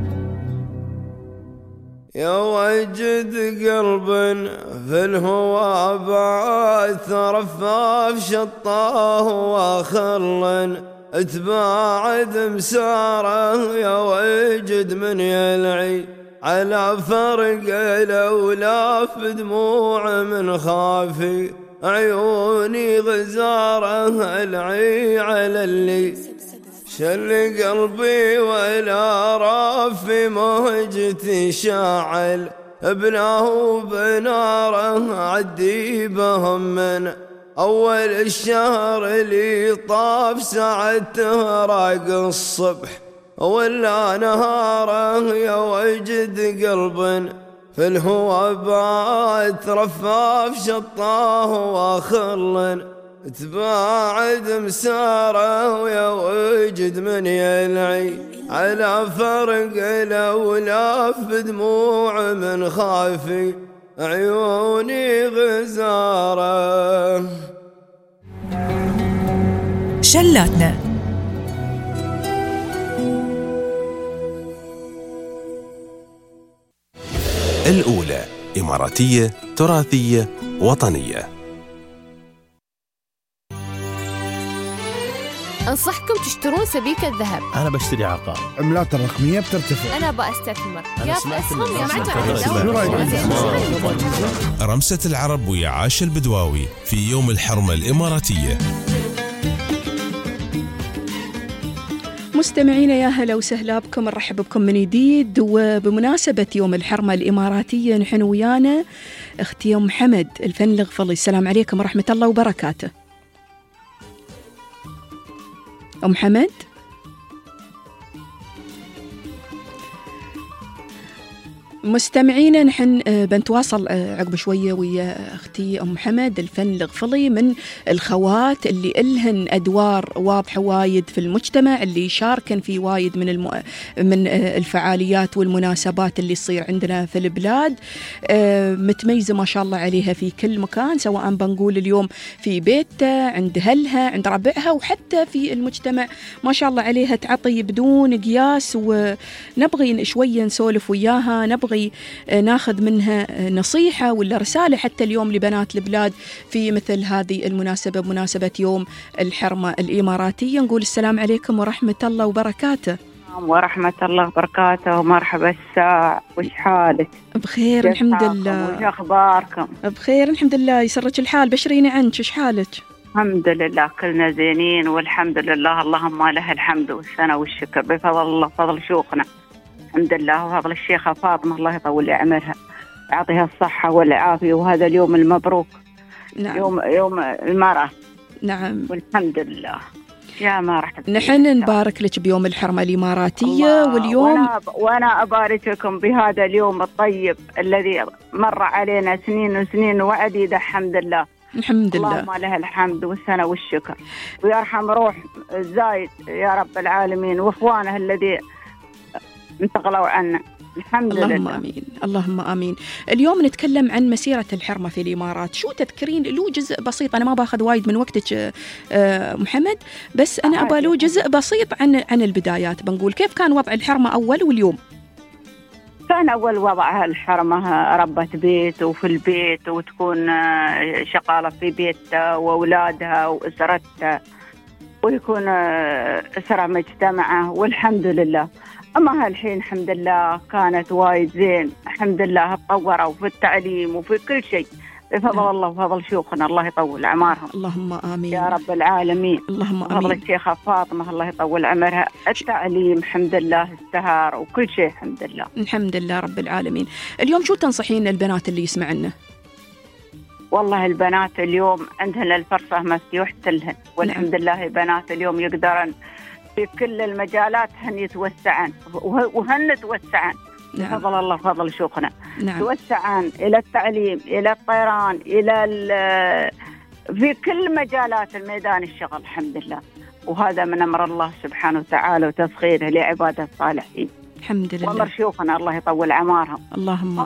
يا وجد قلب في الهوى بعث رفاف شطاه واخر اتباعد مساره يا وجد من يلعي على فرق الأولاف دموع من خافي عيوني غزاره العي على اللي شل قلبي ولا رافي موجتي شاعل ابنه بناره عدي بهم من أول الشهر اللي طاف ساعته راق الصبح ولا نهاره يا وجد قلب في الهوى بات رفاف شطاه واخر تباعد مساره يا وجد من يلعي على فرق الأولاف بدموع من خافي عيوني غزاره. شلاتنا الأولى إماراتية تراثية وطنية. أنصحكم تشترون سبيكة ذهب. أنا بشتري عقار. عملات الرقمية بترتفع. أنا بأستثمر. يا رمسة العرب ويا عاش البدواوي في يوم الحرمة الإماراتية. مستمعينا يا هلا وسهلا بكم، نرحب بكم من جديد. وبمناسبة يوم الحرمة الإماراتية نحن ويانا أختي أم حمد الفن الغفلي. السلام عليكم ورحمة الله وبركاته. أم حمد مستمعينا نحن بنتواصل عقب شوية ويا أختي أم محمد الفن الغفلي، من الخوات اللي إلهن أدوار واضحة وايد في المجتمع، اللي يشاركن في وايد من الفعاليات والمناسبات اللي تصير عندنا في البلاد. متميزة ما شاء الله عليها في كل مكان، سواء بنقول اليوم في بيتها، عند أهلها، عند ربعها، وحتى في المجتمع ما شاء الله عليها تعطي بدون قياس. ونبغي شوية نسولف وياها، نبغي ناخذ منها نصيحة ولا رسالة حتى اليوم لبنات البلاد في مثل هذه المناسبة، بمناسبة يوم الحرمة الإماراتية. نقول السلام عليكم ورحمة الله وبركاته. ورحمة الله وبركاته، ومرحبا الساعة، وش حالك؟ بخير الحمد لله. وش أخباركم؟ بخير الحمد لله، يسرك الحال، بشريني عنك، وش حالك؟ الحمد لله كلنا زينين والحمد لله، اللهم له الحمد والثناء والشكر، بفضل الله فضل شيوخنا الحمد لله، وفضل الشيخة فاطمة الله يطول لي عمرها يعطيها الصحة والعافية، وهذا اليوم المبروك. نعم. يوم المرأة. نعم والحمد لله يا مرحبا. نحن نبارك لك بيوم الحرمة الإماراتية، واليوم وأنا أبارك لكم بهذا اليوم الطيب الذي مر علينا سنين وسنين وعديدة الحمد لله. الحمد لله، اللهم له الحمد والثناء والشكر، ويرحم روح زايد يا رب العالمين وإخوانه الذي انتقلوا عنا الحمد لله. اللهم آمين اللهم آمين. اليوم نتكلم عن مسيرة الحرمة في الإمارات. شو تذكرين له جزء بسيط؟ أنا ما باخذ وايد من وقتك محمد، بس أنا أبغى له جزء بسيط عن البدايات. بنقول كيف كان وضع الحرمة أول واليوم؟ كان أول وضعها الحرمة ربة بيت وفي البيت، وتكون شغالة في بيتها وأولادها وأسرتها، ويكون أسرة مجتمعة والحمد لله. أما هالحين الحمد لله كانت وايد زين الحمد لله، تطوروا في التعليم وفي كل شيء بفضل الله وفضل شيوخنا الله يطول أعمارهم. اللهم آمين يا رب العالمين. اللهم آمين. فضل الشيخة فاطمة الله يطول عمرها، التعليم الحمد لله ازدهار وكل شيء الحمد لله. الحمد لله رب العالمين. اليوم شو تنصحين البنات اللي يسمعنا؟ والله البنات اليوم عندهن الفرصة مفتوحة لهن، والحمد لله البنات اليوم يقدرن في كل المجالات هن يتوسعن وهن توسعن بفضل الله فضل شيوخنا. توسعن إلى التعليم، إلى الطيران، إلى في كل مجالات الميدان الشغل الحمد لله، وهذا من أمر الله سبحانه وتعالى وتسخيره لعباده الصالحين الحمد لله. وأمر شيوخنا الله يطول أعمارهم. اللهم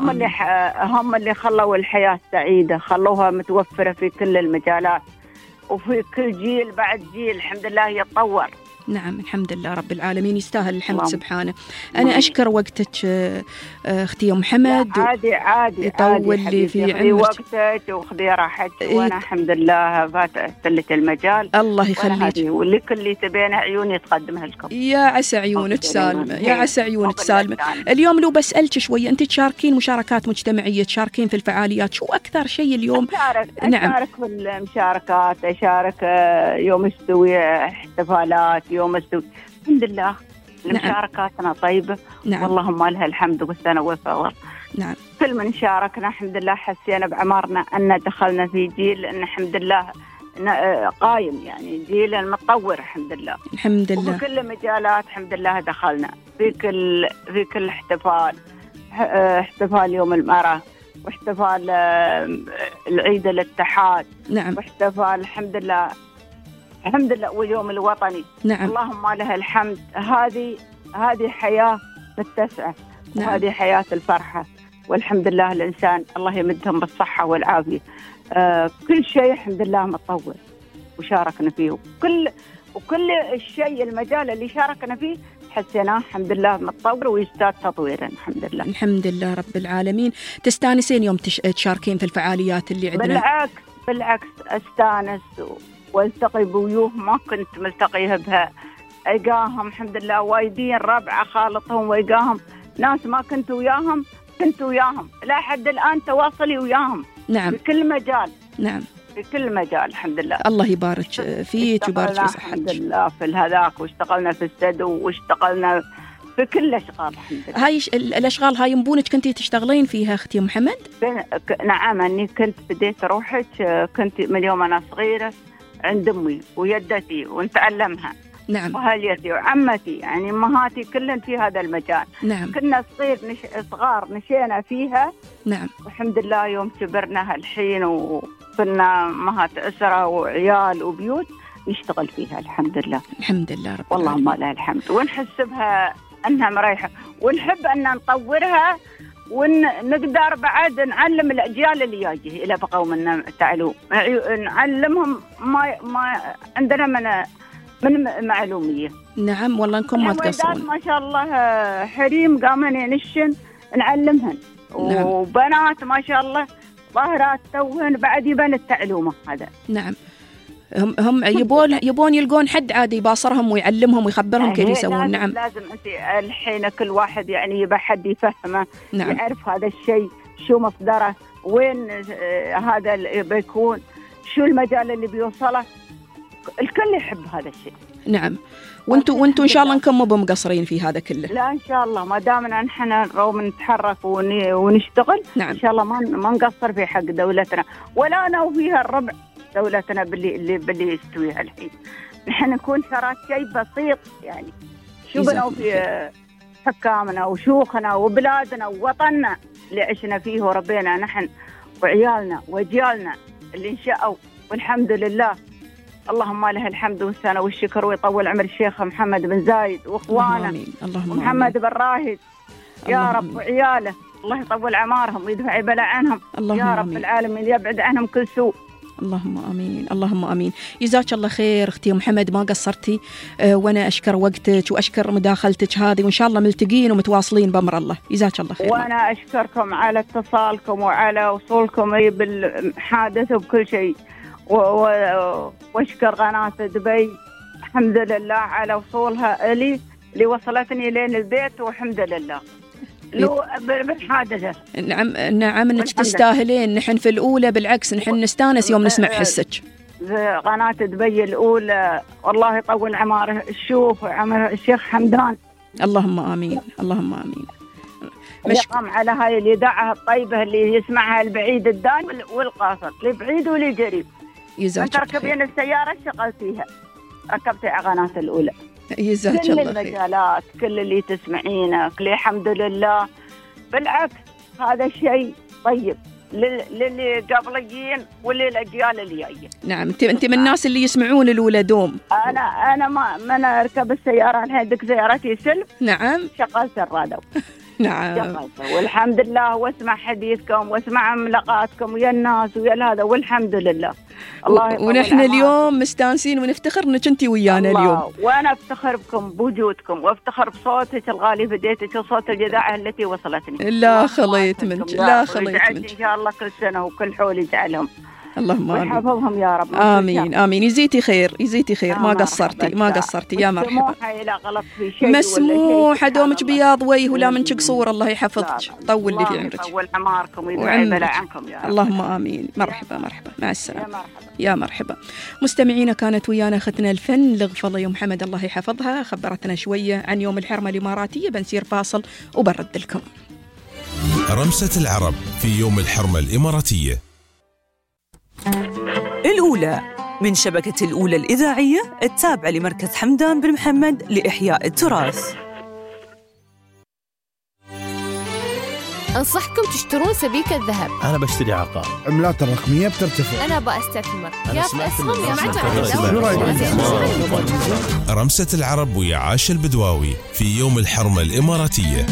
هم اللي خلوا الحياة سعيدة، خلوها متوفرة في كل المجالات وفي كل جيل بعد جيل الحمد لله يتطور. نعم الحمد لله رب العالمين، يستاهل الحمد سبحانه. أنا أشكر وقتك أختي محمد. عادي يطول لي في عمرك وقتك وخذي راحتك، وأنا الحمد لله فاتحت لك المجال. الله يخليك، واللي كل تبينه عيوني تقدمها لكم. يا عسى عيونك سالمة، يا عسى عيونك سالمة. اليوم لو بسألك شوية، أنت تشاركين مشاركات مجتمعية، تشاركين في الفعاليات، شو أكثر شيء اليوم؟ أشارك في المشاركات، أشارك يوم استوي احتفالات، يوم استوي الحمد لله مشاركاتنا طيبة. واللهم لها الحمد والثناء والفضل. نعم كل من شاركنا الحمد لله حسينا بعمارنا أن دخلنا في جيل أن الحمد لله قايم، يعني جيل متطور الحمد لله. الحمد لله. وفي كل مجالات الحمد لله دخلنا في كل احتفال يوم المرأة، واحتفال العيد الاتحاد. نعم. واحتفال الحمد لله واليوم الوطني. نعم. اللهم لها الحمد. هذه حياة متسعة. نعم. وهذه حياة الفرحة، والحمد لله الإنسان الله يمدهم بالصحة والعافية. كل شيء الحمد لله متطور وشاركنا فيه، وكل الشيء المجال اللي شاركنا فيه حسيناه الحمد لله متطور ويزداد تطويرا الحمد لله. الحمد لله رب العالمين. تستانسين يوم تشاركين في الفعاليات اللي عندنا؟ بالعكس استانس والتقي بوجوه ما كنت ملتقيها بها، ايقاهم الحمد لله وايدين ربع خالطهم، وايقاهم ناس ما كنت وياهم لا حد الآن تواصلي وياهم. نعم. في كل مجال. نعم. في كل مجال الحمد لله. الله يبارك فيك ويبارك في صحتك. الحمد لله في هذاك، واشتغلنا في السدو، واشتغلنا في كل الأشغال الحمد لله. هاي الأشغال هاي ينبونك كنتي تشتغلين فيها أختي محمد؟ نعم أني كنت بديت روحك، كنت من يوم أنا صغيرة عند أمي ويدتي ونتعلمها، نعم. وهاليتي وعمتي يعني أمهاتي كلن في هذا المجال. نعم. كنا صغار نشينا فيها. نعم. والحمد لله يوم كبرنا هالحين وصرنا أمهات أسرة وعيال وبيوت نشتغل فيها الحمد لله. الحمد لله رب والله ما لها الحمد، ونحس بها أنها مريحة، ونحب أن نطورها ونقدر بعد نعلم الأجيال اللي يجي إلى بقوا منا تعلوم، نعلمهم ما عندنا من معلومية. نعم والله انكم ما تقصرون. ما شاء الله حريم قامن ينشن نعلمهن. نعم. وبنات ما شاء الله ظاهرات توهن بعد يبان التعلومة هذا. نعم. هم يبون يلقون حد عادي يباصرهم ويعلمهم ويخبرهم كيف يسوون. نعم لازم انت الحين كل واحد يعني يبقى حد يفهمه. نعم. يعرف هذا الشيء شو مصدره، وين هذا بيكون، شو المجال اللي بيوصله، الكل يحب هذا الشيء. نعم. وانتوا ان شاء الله انكم مو مقصرين في هذا كله. لا ان شاء الله ما دامنا نحن نتحرك ونشتغل. نعم. ان شاء الله ما نقصر في حق دولتنا ولا نوفيها الربع دولتنا باللي يستويها الحين. نحن نكون شرات شيء بسيط يعني شو بنوفي حكامنا وشيوخنا وبلادنا ووطننا اللي عشنا فيه وربينا نحن وعيالنا واجيالنا اللي انشأوا، والحمد لله اللهم له الحمد والثناء والشكر، ويطول عمر الشيخ محمد بن زايد واخوانه ومحمد بن راشد يا رب، وعياله الله يطول عمارهم ويدفع بلاء عنهم يا رب العالمين، يبعد عنهم كل سوء. اللهم امين اللهم امين. جزاك الله خير اختي محمد، ما قصرتي، وانا اشكر وقتك واشكر مداخلتك هذه، وان شاء الله ملتقين ومتواصلين بامر الله. جزاك الله خير. وانا اشكركم على اتصالكم وعلى وصولكم بالحادث وبكل شيء، واشكر قناة دبي الحمد لله على وصولها لي اللي وصلتني لين البيت، والحمد لله لو بالحادثة. نعم انك تستاهلين، نحن في الأولى بالعكس نحن نستانس يوم نسمع حسك. قناة دبي الأولى والله يطول عماره الشوف وعمر الشيخ حمدان. اللهم آمين اللهم آمين. يقام على هاي الإذاعة الطيبة اللي يسمعها البعيد الدان والقاصر، لبعيد ولجريب. أنت تركبين السيارة شغل فيها، ركبتي على قناة الأولى. جزاك الله خير. كل المجالات كل اللي تسمعينه الحمد لله، بالعكس هذا شيء طيب للي قبليين وللأجيال اللي جاية. نعم انت من الناس اللي يسمعون الأولى دوم. انا ما اركب السيارة، الحين دك سيارتي سلف. نعم شغلت الراديو. نعم والحمد لله، واسمع حديثكم واسمع ملاقاتكم ويا الناس ويا هذا، والحمد لله. الله ونحن اليوم مستانسين ونفتخر انك انت ويانا اليوم، وانا افتخر بكم بوجودكم، وافتخر بصوتك الغالي بديتك وصوت الجذاعة التي وصلتني. لا خليت منك، لا خليت منك. ان شاء الله كل سنة وكل حول يجعلهم. اللهم آمين. ويحفظهم يا رب. آمين آمين. يزيتي خير يزيتي خير. ما قصرتي يا مرحبا. مسموحة إلى غلط في شيء مسموحة، دومك بياض وجه ولا منك قصور. الله يحفظك، طول لي في عمرك، طول عماركم ويدعي بلا عنكم يا رب. اللهم آمين. مرحبا مع السلامة. يا مرحبا. مستمعينا، كانت ويانا ختنا الفن لغفلة يا محمد الله يحفظها، خبرتنا شوية عن يوم الحرمة الإماراتية. بنسير فاصل وبرد لكم. رمسة العرب في يوم الحرمة الإماراتية. الأولى من شبكة الأولى الإذاعية التابعة لمركز حمدان بن محمد لإحياء التراث. أنصحكم تشترون سبيكة ذهب. أنا بشتري عقار. عملات الرقمية بترتفع. أنا بأستثمر يا في أسهم يا رمسة العرب ويا عاش البدواوي في يوم الحرمة الإماراتية.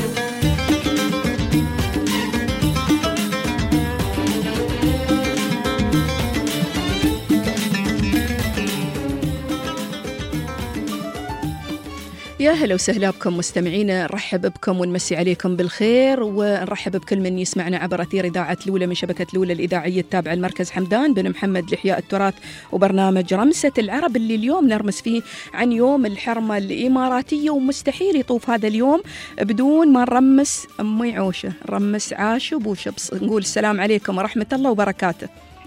يا هلا وسهلا بكم مستمعينا، نرحب بكم ونمسي عليكم بالخير، ونرحب بكل من يسمعنا عبر أثير إذاعة الأولى من شبكة الأولى الإذاعية التابعة لمركز حمدان بن محمد لإحياء التراث، وبرنامج رمسة العرب اللي اليوم نرمس فيه عن يوم الحرمة الإماراتية. ومستحيل يطوف هذا اليوم بدون ما نرمس أمي عوشة، نرمس عاشو بوشبس، نقول السلام عليكم ورحمة الله وبركاته.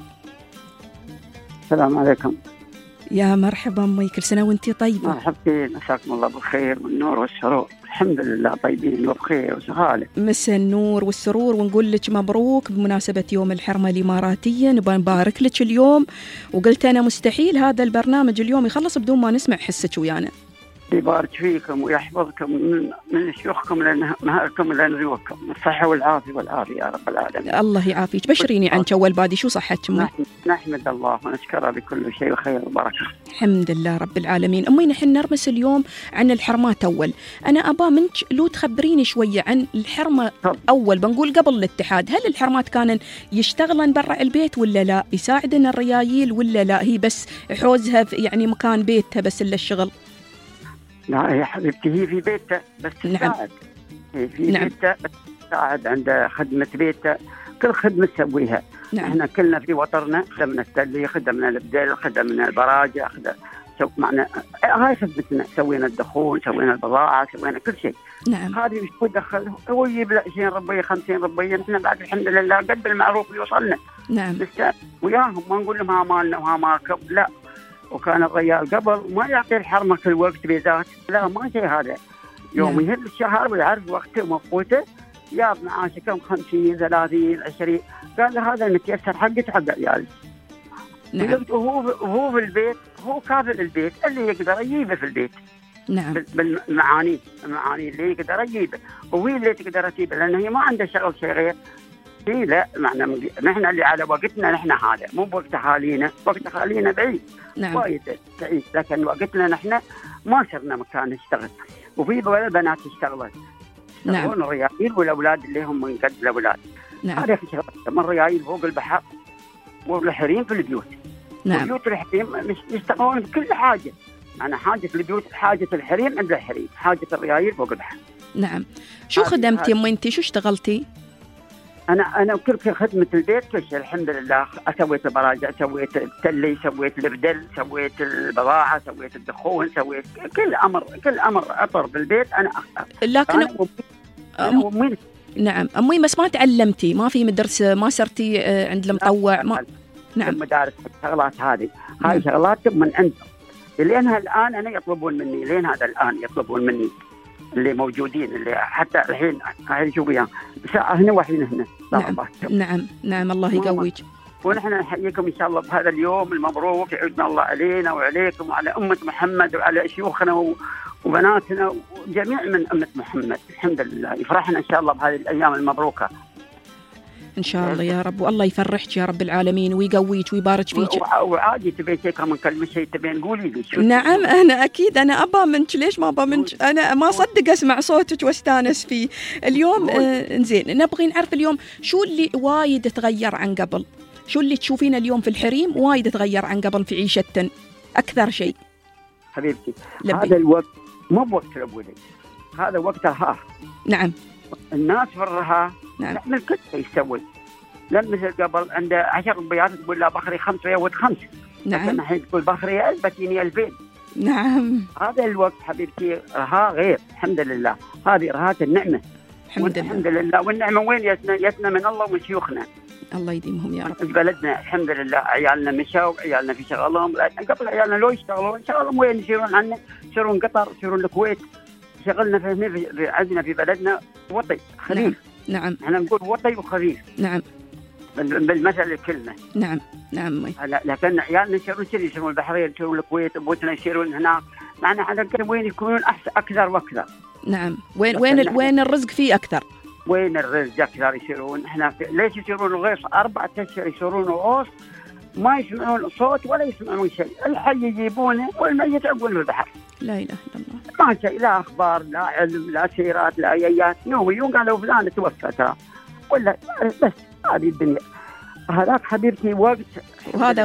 السلام عليكم. يا مرحبا أمي، كل سنة وانتي طيبة. مرحبتين، مساكم الله بالخير والنور والسرور. الحمد لله طيبين وبخير وسهالة. مساء النور والسرور، ونقول لك مبروك بمناسبة يوم الحرمة الإماراتية. نبغى نبارك لك اليوم، وقلت أنا مستحيل هذا البرنامج اليوم يخلص بدون ما نسمع حسك ويانا. يبارك فيكم ويحفظكم من شيوخكم لنهاركم لنزوكم، الصحة والعافية يا رب العالمين. الله يعافيك. بشريني عنك أول بادي، شو صحتك أمي؟ نحمد الله ونشكره بكل شيء وخير وبركة. الحمد لله رب العالمين. أمي نحن نرمس اليوم عن الحرمات أول. أنا أبا منك لو تخبريني شوية عن الحرمة أول، بنقول قبل الاتحاد. هل الحرمات كانن يشتغلن برا البيت ولا لا؟ يساعدن الريايل ولا لا؟ هي بس حوزها يعني مكان بيتها بس إلا الشغل؟ لا يا حبيبتي، هي في بيتها بس تساعد. هي في بيتها تساعد عند خدمة بيتها، كل خدمة تسويها. احنا كلنا في وطرنا، خدمنا التلي، خدمنا البدل، خدمنا البراجع، معنا هاي خدمتنا. سوينا الدخول، سوينا البضاعة، سوينا كل شيء. هذه مش يدخل هو يجيب له 20 ربية 50 ربية، احنا بعد الحمد لله قد المعروف يوصلنا. وياهم ما نقول لهم ها مالنا وها مالكم، لا. وكان الرجال قبل ما يعطي الحرمة كل وقت بذات، لا ما شيء هذا. يوم يهل الشهر ويعرف وقته ومفقوته، ياخذ معاشه كم 50 30 20، قال له هذا المتيسر حقك حق عيالي. وهو في البيت، هو كافل البيت، اللي يقدر يجيبه في البيت. بالمعاني اللي يقدر يجيبه، وهي اللي تقدر تجيبه، لأنه هي ما عنده شغل شيء غير. لا معنى نحن اللي على وقتنا، نحن هذا مو بوقت اهالينا، وقت اهالينا بعيد وايد بعيد، لكن وقتنا نحن ما صرنا مكان نشتغل. وفي بنات يشتغلون الريايل والاولاد اللي هم من قد الاولاد. هذا في شغلهم الريايل فوق البحر، والحريم في البيوت. بيوت الحريم يشتغلون بكل حاجه. أنا حاجة البيوت، حاجة الحريم عند الحريم، حاجة الريايل فوق البحر. شو خدمتي أمي أنتي؟ شو اشتغلتي؟ أنا كل خدمة البيت كل شيء الحمد لله. سويت البراجع، سويت التلي، سويت البدل، سويت البضاعة، سويت الدخول، سويت كل أمر أطر بالبيت أنا أختار. لكن نعم أمي، بس ما تعلمتي، ما في مدرسة، ما صرتي عند المطوع؟ المدارس الشغلات هذه شغلات من عندهم، لأنها الآن أنا يطلبون مني، لين هذا الآن يطلبون مني اللي موجودين، اللي حتى الحين هاي شو بيان ساعة هنا وحين هنا. نعم الله يقويك. ونحن نحييكم إن شاء الله بهذا اليوم المبروك، يعودنا الله علينا وعليكم وعلى أمة محمد وعلى شيوخنا وبناتنا وجميع من أمة محمد. الحمد لله يفرحنا إن شاء الله بهذه الأيام المبروكة إن شاء الله يا رب، والله يفرحك يا رب العالمين ويقويك ويبارك فيك. وعادي تبين شيء كمان كلمة شيء تبين قولي لي. نعم أنا أكيد أنا أبا منك، ليش ما أبا منك؟ أنا ما صدق أسمع صوتك واستانس فيه اليوم. إنزين نبغي نعرف اليوم شو اللي وايد تغير عن قبل، شو اللي تشوفين اليوم في الحريم وايد تغير عن قبل في عيشتن أكثر شيء. حبيبتي هذا الوقت مو بوقت الأولي، هذا وقت رهاه. نعم الناس في الرهاه من كل شيء يسوي، لأن مثل قبل عنده 10 ربيات تقول لا بخري 5 يود 5. نعم الحين تقول بخري 1000 بتيني 2000. نعم هذا الوقت حبيبتي رها غير. الحمد لله هذه رهات النعمة. الحمد لله. والنعمة وين يتنا من الله ومن شيوخنا، الله يديمهم يا رب. بلدنا الحمد لله عيالنا مشوا، عيالنا في شغلهم. قبل عيالنا لو يشتغلون شغلهم وين يسيرون عنا؟ يسيرون قطر، يسيرون الكويت. شغلنا في عندنا في بلدنا وطي خفيف. نعم احنا نقول وطي وخفيف. نعم بالمثل الكلمة. نعم لكن عيالنا يسيرون البحرين، يسيرون الكويت، ابوتنا يسيرون هناك. معنا على كذا وين يكونون أكثر وأكثر. نعم وين الرزق فيه أكثر؟ وين الرزق أكثر يسيرون. احنا ليش يسيرون الغيص 4 أشهر يسيرون الغوص ما يسمعون صوت ولا يسمعون شيء، الحي يجيبونه والميت يعقون في البحر. لا إله إلا الله. ما شيء، لا أخبار لا علم لا سيرات لا أيات. يوم قالوا فلان توفى ترى ولا بس هذه الدنيا. هذاك حبيبتي وقت، وهذا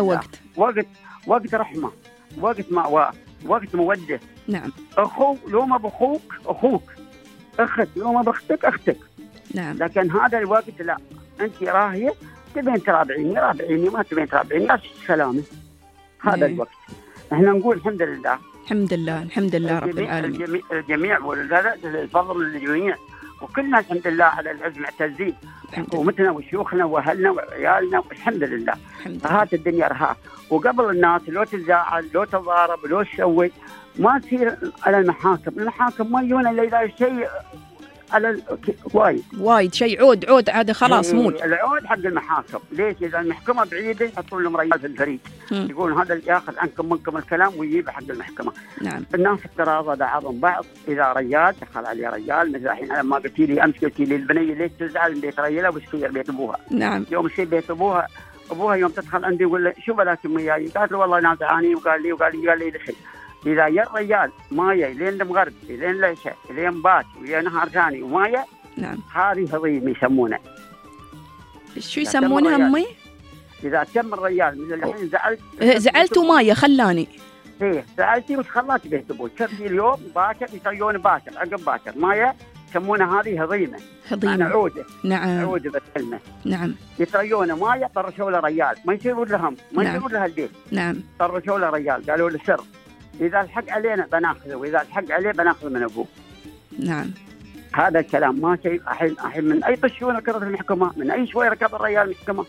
وقت رحمة، وقت مأوى، وقت مودة. نعم أخو لو ما بأخوك أخوك، أخت لو ما بأختك أختك. نعم لكن هذا الوقت لا، أنت راهية تبين ترابعيني ما تبين ترابعيني يا سلامة. هذا الوقت احنا نقول الحمد لله الحمد لله رب العالمين. الجميع والغلاء الفضل للجميع، وكلنا الحمد لله على العز معتزين، حكومتنا وشيوخنا واهلنا وعيالنا الحمد لله. هذه الدنيا رها، وقبل الناس لو تزاعل لو تضارب لو تسوي ما تصير على المحاكم ما يجون الا اذا شيء على وايد شيء عود عاد خلاص مول العود حق المحاكم. ليش؟ اذا المحكمه بعيده يحطون لهم رجال في الفريق يقولون هذا اللي ياخذ عنكم منكم الكلام ويجيبه حق المحكمه. نعم. الناس تراضى بعضهم بعض. اذا رجال دخل عليه رجال، مثل الحين لما قلتي لي امس قلتي لي البنيه ليش تزعل من بيت رجلها وتصير بيت ابوها. نعم. يوم يصير بيت ابوها يوم تدخل عندي يقول له شو بلاكم وياي؟ قالت له والله نازعاني وقال لي دخل. إذا يا الرجال مايه لين المغرب لين العشاء لين بات ويا نهار ثاني ومايه. نعم. هذه هضيم يسمونه. شو يسمونها أمي؟ إذا تم الرجال مثل الحين زعلت ومايه خلاني. إيه زعلتي وش خلاك بيت أبوك؟ شفتي اليوم باكر يسوون باكر عقب باكر مايه يسمونها هذه هضيمة. أنا عودة. نعم. عودة بالكلمة. نعم. يسوون مايه طرشوا له رجال ما يصيرون لهم ما يصيرون لها البيت. نعم. طرشوا له رجال قالوا له سر. إذا الحق علينا بناخذه وإذا الحق عليه بناخذه من أبوه. نعم. هذا الكلام ما شيء الحين من أي طشون ركضت المحكمة، من أي شوي ركض الرجال المحكمة.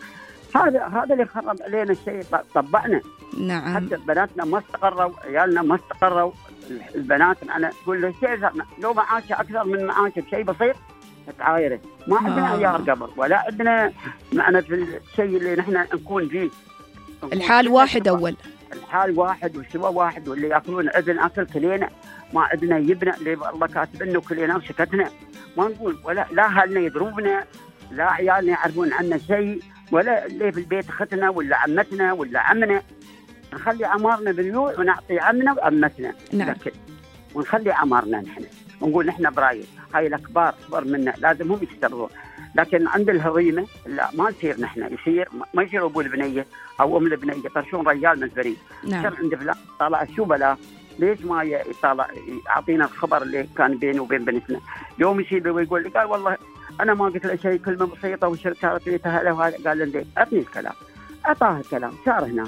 هذا اللي خرب علينا الشيء. طبعنا. نعم. حتى بناتنا ما استقروا، عيالنا ما استقروا. البنات أنا أقول له شيء لو معاشه أكثر من معاشه بشيء بسيط تعايره. ما عندنا عيال قبل ولا عندنا معنا في الشيء اللي نحن نكون فيه. الحال واحد أول. الحال واحد والسوا واحد، واللي ياكلون عندنا اكل كلينا، ما عندنا يبنى اللي الله كاتب انه كلينا وسكتنا. ما نقول ولا لا اهلنا يدروبنا لا عيالنا يعرفون عنا شيء، ولا اللي في البيت اختنا ولا عمتنا ولا عمنا. نخلي عمارنا باليوع ونعطي عمنا وعمتنا. نعم. ونخلي عمارنا نحن ونقول نحن برايد. هاي الاكبار اكبر منا لازم هم يسترضون. لكن عند الهضيمه لا ما نصير نحن يصير ما يصير ابو البنيه او ام البنيه يطرشون رجال من الفريق. نعم. صار عند فلان طالع شو بلا ليش ما يطالع يعطينا الخبر اللي كان بينه وبين بنتنا. يوم يصير ويقول لي قال والله انا ما قلت له شيء كلمه بسيطه وشركه بيتها له هذا. قال له اعطني الكلام. اعطاه الكلام. صار هنا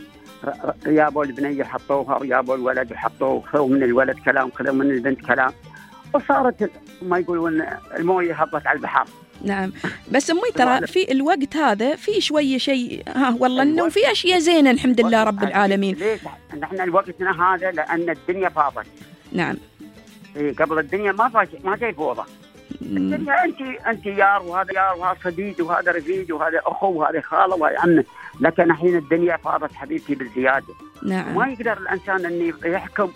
ريابوا البنيه حطوها وريابوا الولد وحطوه خذوا من الولد كلام خذوا من البنت كلام وصارت ما يقولون المويه هبطت على البحر. نعم. بس أمي ترى في الوقت هذا في شوية شيء والله إنه في أشياء زينة الحمد لله رب العالمين. ليش؟ نحن الوقتنا هذا لأن الدنيا فاضت. نعم. إيه قبل الدنيا ما شيء فوضى. الدنيا أنت يار وهذا يار وهذا صديق وهذا رفيق وهذا أخو وهذا خالة وهذا عمه. لكن الحين الدنيا فاضت حبيبتي بالزيادة. نعم. ما يقدر الإنسان إنه يحكم.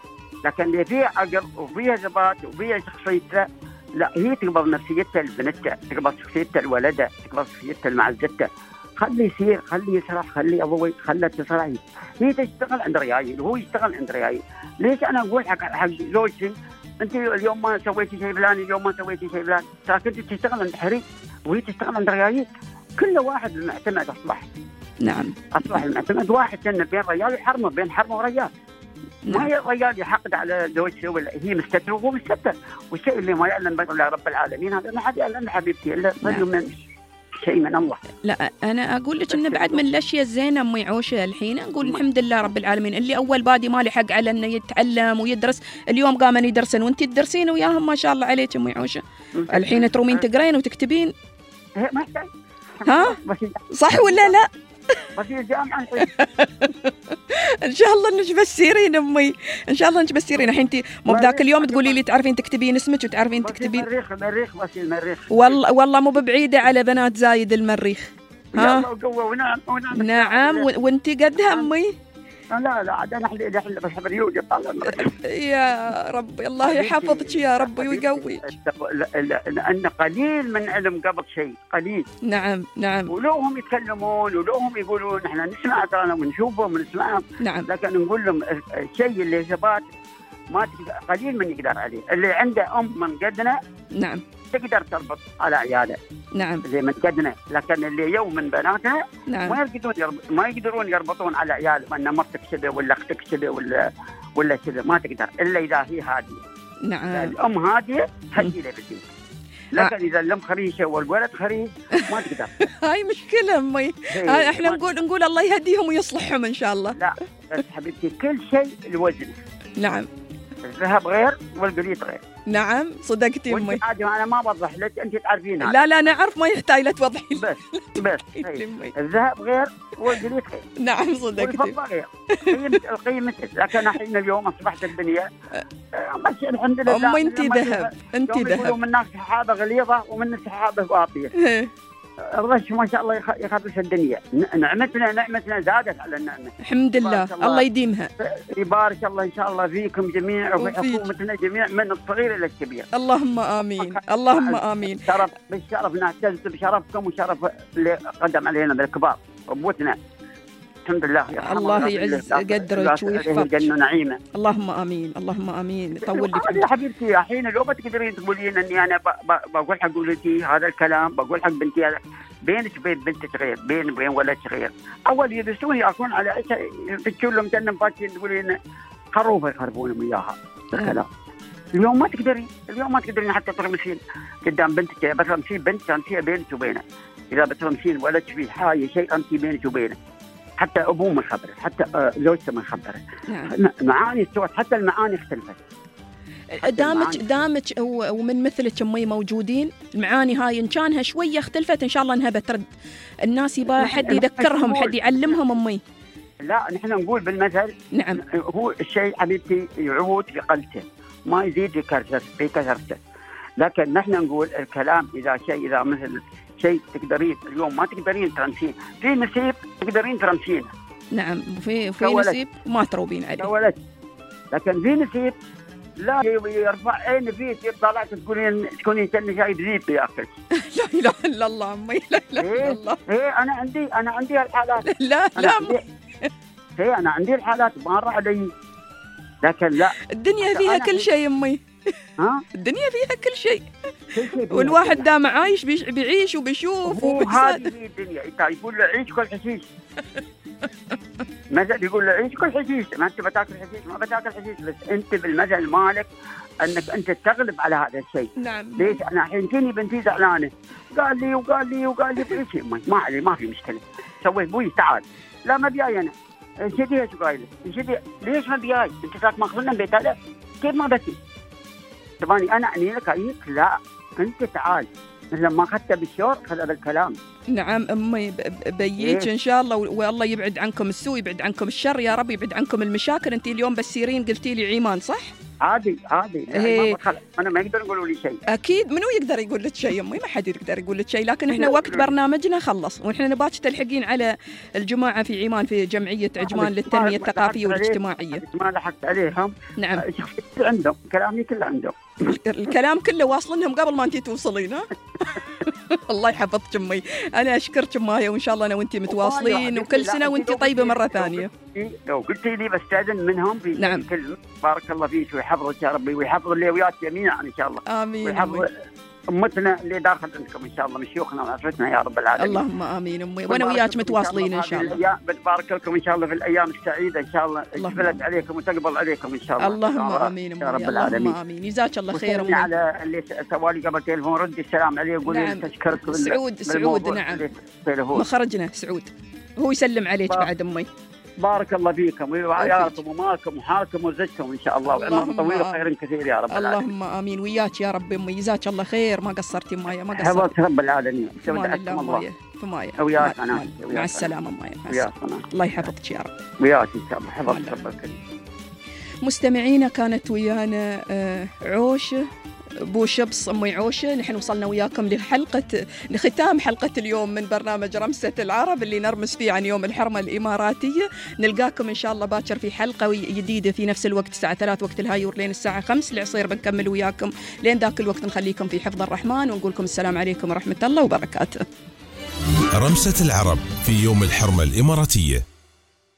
لكن اللي فيه عقل وفيه ثبات وفيه شخصيته لا هي تقبل نفسيتها لبنتها، تقبل شخصيتها لولدها، تقبل شخصيتها لمعزتها. خلي يصير، خلي يسرح، خلي أبوي، خلي تسرح. هي تشتغل عند ريايل وهو يشتغل عند ريايل. ليش أنا أقول حق زوجتي أنت اليوم ما سويتي شيء فلان، اليوم ما سويتي شيء فلان، كنت تشتغل عند حريق وهي تشتغل عند ريايل. كل واحد المعتمد أصبح. نعم. أصبح المعتمد واحد كان بين ريال وحرمه، بين حرمه وريال. ما هي الرجال يحقد على زوجته ولا هي مستتر وهو مستتر. والشيء اللي ما يعلم به الا رب العالمين هذا ما حد يعلم حبيبتي الا من شيء من الله. لا انا اقول لك انه بعد من الاشياء الزينه امي عوشه الحين نقول الحمد لله رب العالمين. اللي اول بادي ما له حق على انه يتعلم ويدرس اليوم قام يدرسن وانت تدرسين وياهم ما شاء الله عليك امي عوشه. الحين ترومين تقرين وتكتبين. ما يحتاج. ها صح ولا لا؟ بس الجامعة ان شاء الله انك بس سيرين امي، ان شاء الله انك بس سيرين. الحين انت مو بذاك اليوم تقولي لي تعرفين تكتبين اسمك وتعرفين تكتبين المريخ بس المريخ. والله مو ببعيده على بنات زايد المريخ. ها نعم وانت قدها امي. لا عاد انا بس بريوج طالع يا رب الله يحفظك يا رب ويقويك. لان قليل من علم قبل شيء قليل. نعم. ولو هم يتكلمون ولو هم يقولون احنا نسمع ترى ونشوفهم ونسمعهم. نعم. لكن نقول لهم الشيء اللي ثبات ما قليل من يقدر عليه. اللي عنده من قدنا نعم تقدر تربط على عياله. نعم. اللي من قدنا. لكن اللي يوم من بناتها نعم. ما يقدرون يربطون على عيالهم ان مرتك كذا ولا اختك كذا ولا كذا. ما تقدر الا اذا هي هاديه. نعم. الام هاديه تهدي له بالدين. لكن اذا الام خريشه والولد خريج ما تقدر. هاي مشكله امي. احنا نقول الله يهديهم ويصلحهم ان شاء الله. لا بس حبيبتي كل شيء الوزن. نعم. الذهب غير والقليط غير. نعم صدقتي أمي. عادي أنا ما بوضح لك، أنت تعرفينها. لا نعرف، ما يحتاج لا توضحي. بس الذهب غير والقليط غير. نعم صدقتي. والفضة غير. القيمة لكن الحين اليوم أصبحت الدنيا بس الحمد لله. أمي أنت ذهب، أنت ذهب. ومن ناس سحابة غليظة ومن سحابة واطية. الرش ما شاء الله يخرج الدنيا. نعمتنا زادت على النعمة. الحمد لله، الله يديمها. يبارك الله إن شاء الله فيكم جميع وفي حكومتنا جميع من الصغير إلى الكبير. اللهم آمين، اللهم آمين. بالشرف نعتز بشرفكم وشرف اللي قدم علينا بالكبار أبوتنا. الحمد لله يا الله يعز قدرك ويحفظك. جنة نعيمة. اللهم آمين، اللهم آمين. طول لي يا حبيبتي الحين لو بتقدرين تقولين اني انا بقول حق ولدي هذا الكلام، بقول حق بنتي هذا، بينك وبين بنتك غير، بين ولدك غير. اول يدرسوني اكون على تقول لهم كانهم فاتين تقولين خروفه يخربون وياها الكلام. اليوم ما تقدرين حتى ترمسين قدام بنتك، بس ترمسين بنت ترمسيها بينك وبينه. اذا بترمسين ولدك في حاجه شيء انت بينك وبينه، حتى ابوه ما خبره، حتى زوجته ما خبره. معاني استوت، حتى المعاني اختلفت. دامك ومن مثلك أمي موجودين، المعاني هاي إن كانها شوية اختلفت إن شاء الله إنها بترد. الناس يبقى حد يذكرهم، حد يعلمهم أمي. لا نحن نقول بالمثل. نعم. هو الشيء حبيبتي يعود في قلته، ما يزيد في كثرته. لكن نحن نقول الكلام إذا مثل شيء تقدرين اليوم ما تقدرين ترمسين، في نسيب تقدرين ترمسينه. نعم في نسيب ما تروبين عليه كولد. لكن في نسيب لا يرفع عين فيك يطلع تكونين كأنك جايب ذيب يا أخي. لا إله إلا الله أمي، لا إله إلا الله. أنا عندي الحالات. لا أنا عندي الحالات مرة علي، لكن لا الدنيا فيها كل شيء أمي. الدنيا فيها كل شيء. والواحد دام عايش بيعيش وبيشوف هذه الدنيا. يقول له عيش كل حشيش. مثل يقول له عيش كل حشيش، ما انت بتاكل حشيش ما بتاكل حشيش، بس انت بالمثل مالك انك انت تغلب على هذا الشيء. نعم. ليش انا الحين تجيني بنتي زعلانه، قال لي شيء ما علي، ما في مشكله. سويت بوي تعال، لا ما بياي انا. انشدي ايش قايله؟ انشدي ليش ما بياي؟ انت ساك ماخذنا بيت هذا كيف ما بتي؟ تباني انا اعني لك ايك؟ لا انت تعال. لما اخذت بالشور خذ بالكلام. نعم أمي بييك إن شاء الله، والله يبعد عنكم السوء، يبعد عنكم الشر يا رب، يبعد عنكم المشاكل. أنت اليوم بسيرين قلتي لي عيمان صح؟ عادي أنا ما يقدر يقولوا لي شيء. أكيد منو يقدر يقول لك شيء أمي؟ ما حد يقدر يقول لك شيء، لكن إحنا وقت برنامجنا خلص، ونحن نباك تلحقين على الجماعة في عيمان في جمعية عجمان للتنمية الثقافية والاجتماعية. ما لحقت عليهم. نعم. عندهم كلامي كله عندهم. الكلام كله واصلنهم قبل ما أنتي توصلين. الله يحفظك أمي. أنا أشكرك أمي، وإن شاء الله أنا وأنتي متواصلين، وكل سنة وأنتي طيبة مرة ثانية. لو قلت لي بستأذن منهم في نعم. بارك الله فيك ويحفظك يا ربي، ويحفظ اللي وياك جميعا إن شاء الله. آمين. ويحفظ أمتنا اللي داخل عندكم إن شاء الله، من شيوخنا وعفرتنا يا رب العالمين. اللهم آمين أمي، وأنا وياك متواصلين إن شاء الله. بتبارك لكم إن شاء الله في الأيام السعيدة إن شاء الله، تفلت عليكم وتقبل عليكم إن شاء الله. اللهم آمين أمي، يا رب العالمين. اللهم آمين. جزاك الله خير أمي. على اللي سوالي قبل تليفون ردي السلام عليه وقولي نعم. تشكرك. سعود نعم مخرجنا سعود، هو يسلم عليك بعد أمي. بارك الله فيكم وعيالكم ومالكم وحالكم وزوجكم ان شاء الله، وعمر طويل وخير كثير يا رب العالمين. اللهم امين. وياك يا رب امي، جزاك الله خير، ما قصرتي معايا، ما قصرتي. حفظك رب العالمين. فمان الله في مايا. وياك انا مع السلامه مايا. الله يحفظك يا رب. وياك ان شاء الله. حفظك رب الكريم. مستمعينا كانت ويانا عوشه بوشبص أمي عوشة. نحن وصلنا وياكم لختام حلقة اليوم من برنامج رمسة العرب اللي نرمس فيه عن يوم الحرمة الإماراتية. نلقاكم إن شاء الله باكر في حلقة جديدة في نفس الوقت الساعة 3 وقت الهايور لين الساعة 5 العصير. بنكمل وياكم لين ذاك الوقت، نخليكم في حفظ الرحمن ونقولكم السلام عليكم ورحمة الله وبركاته. رمسة العرب في يوم الحرمة الإماراتية.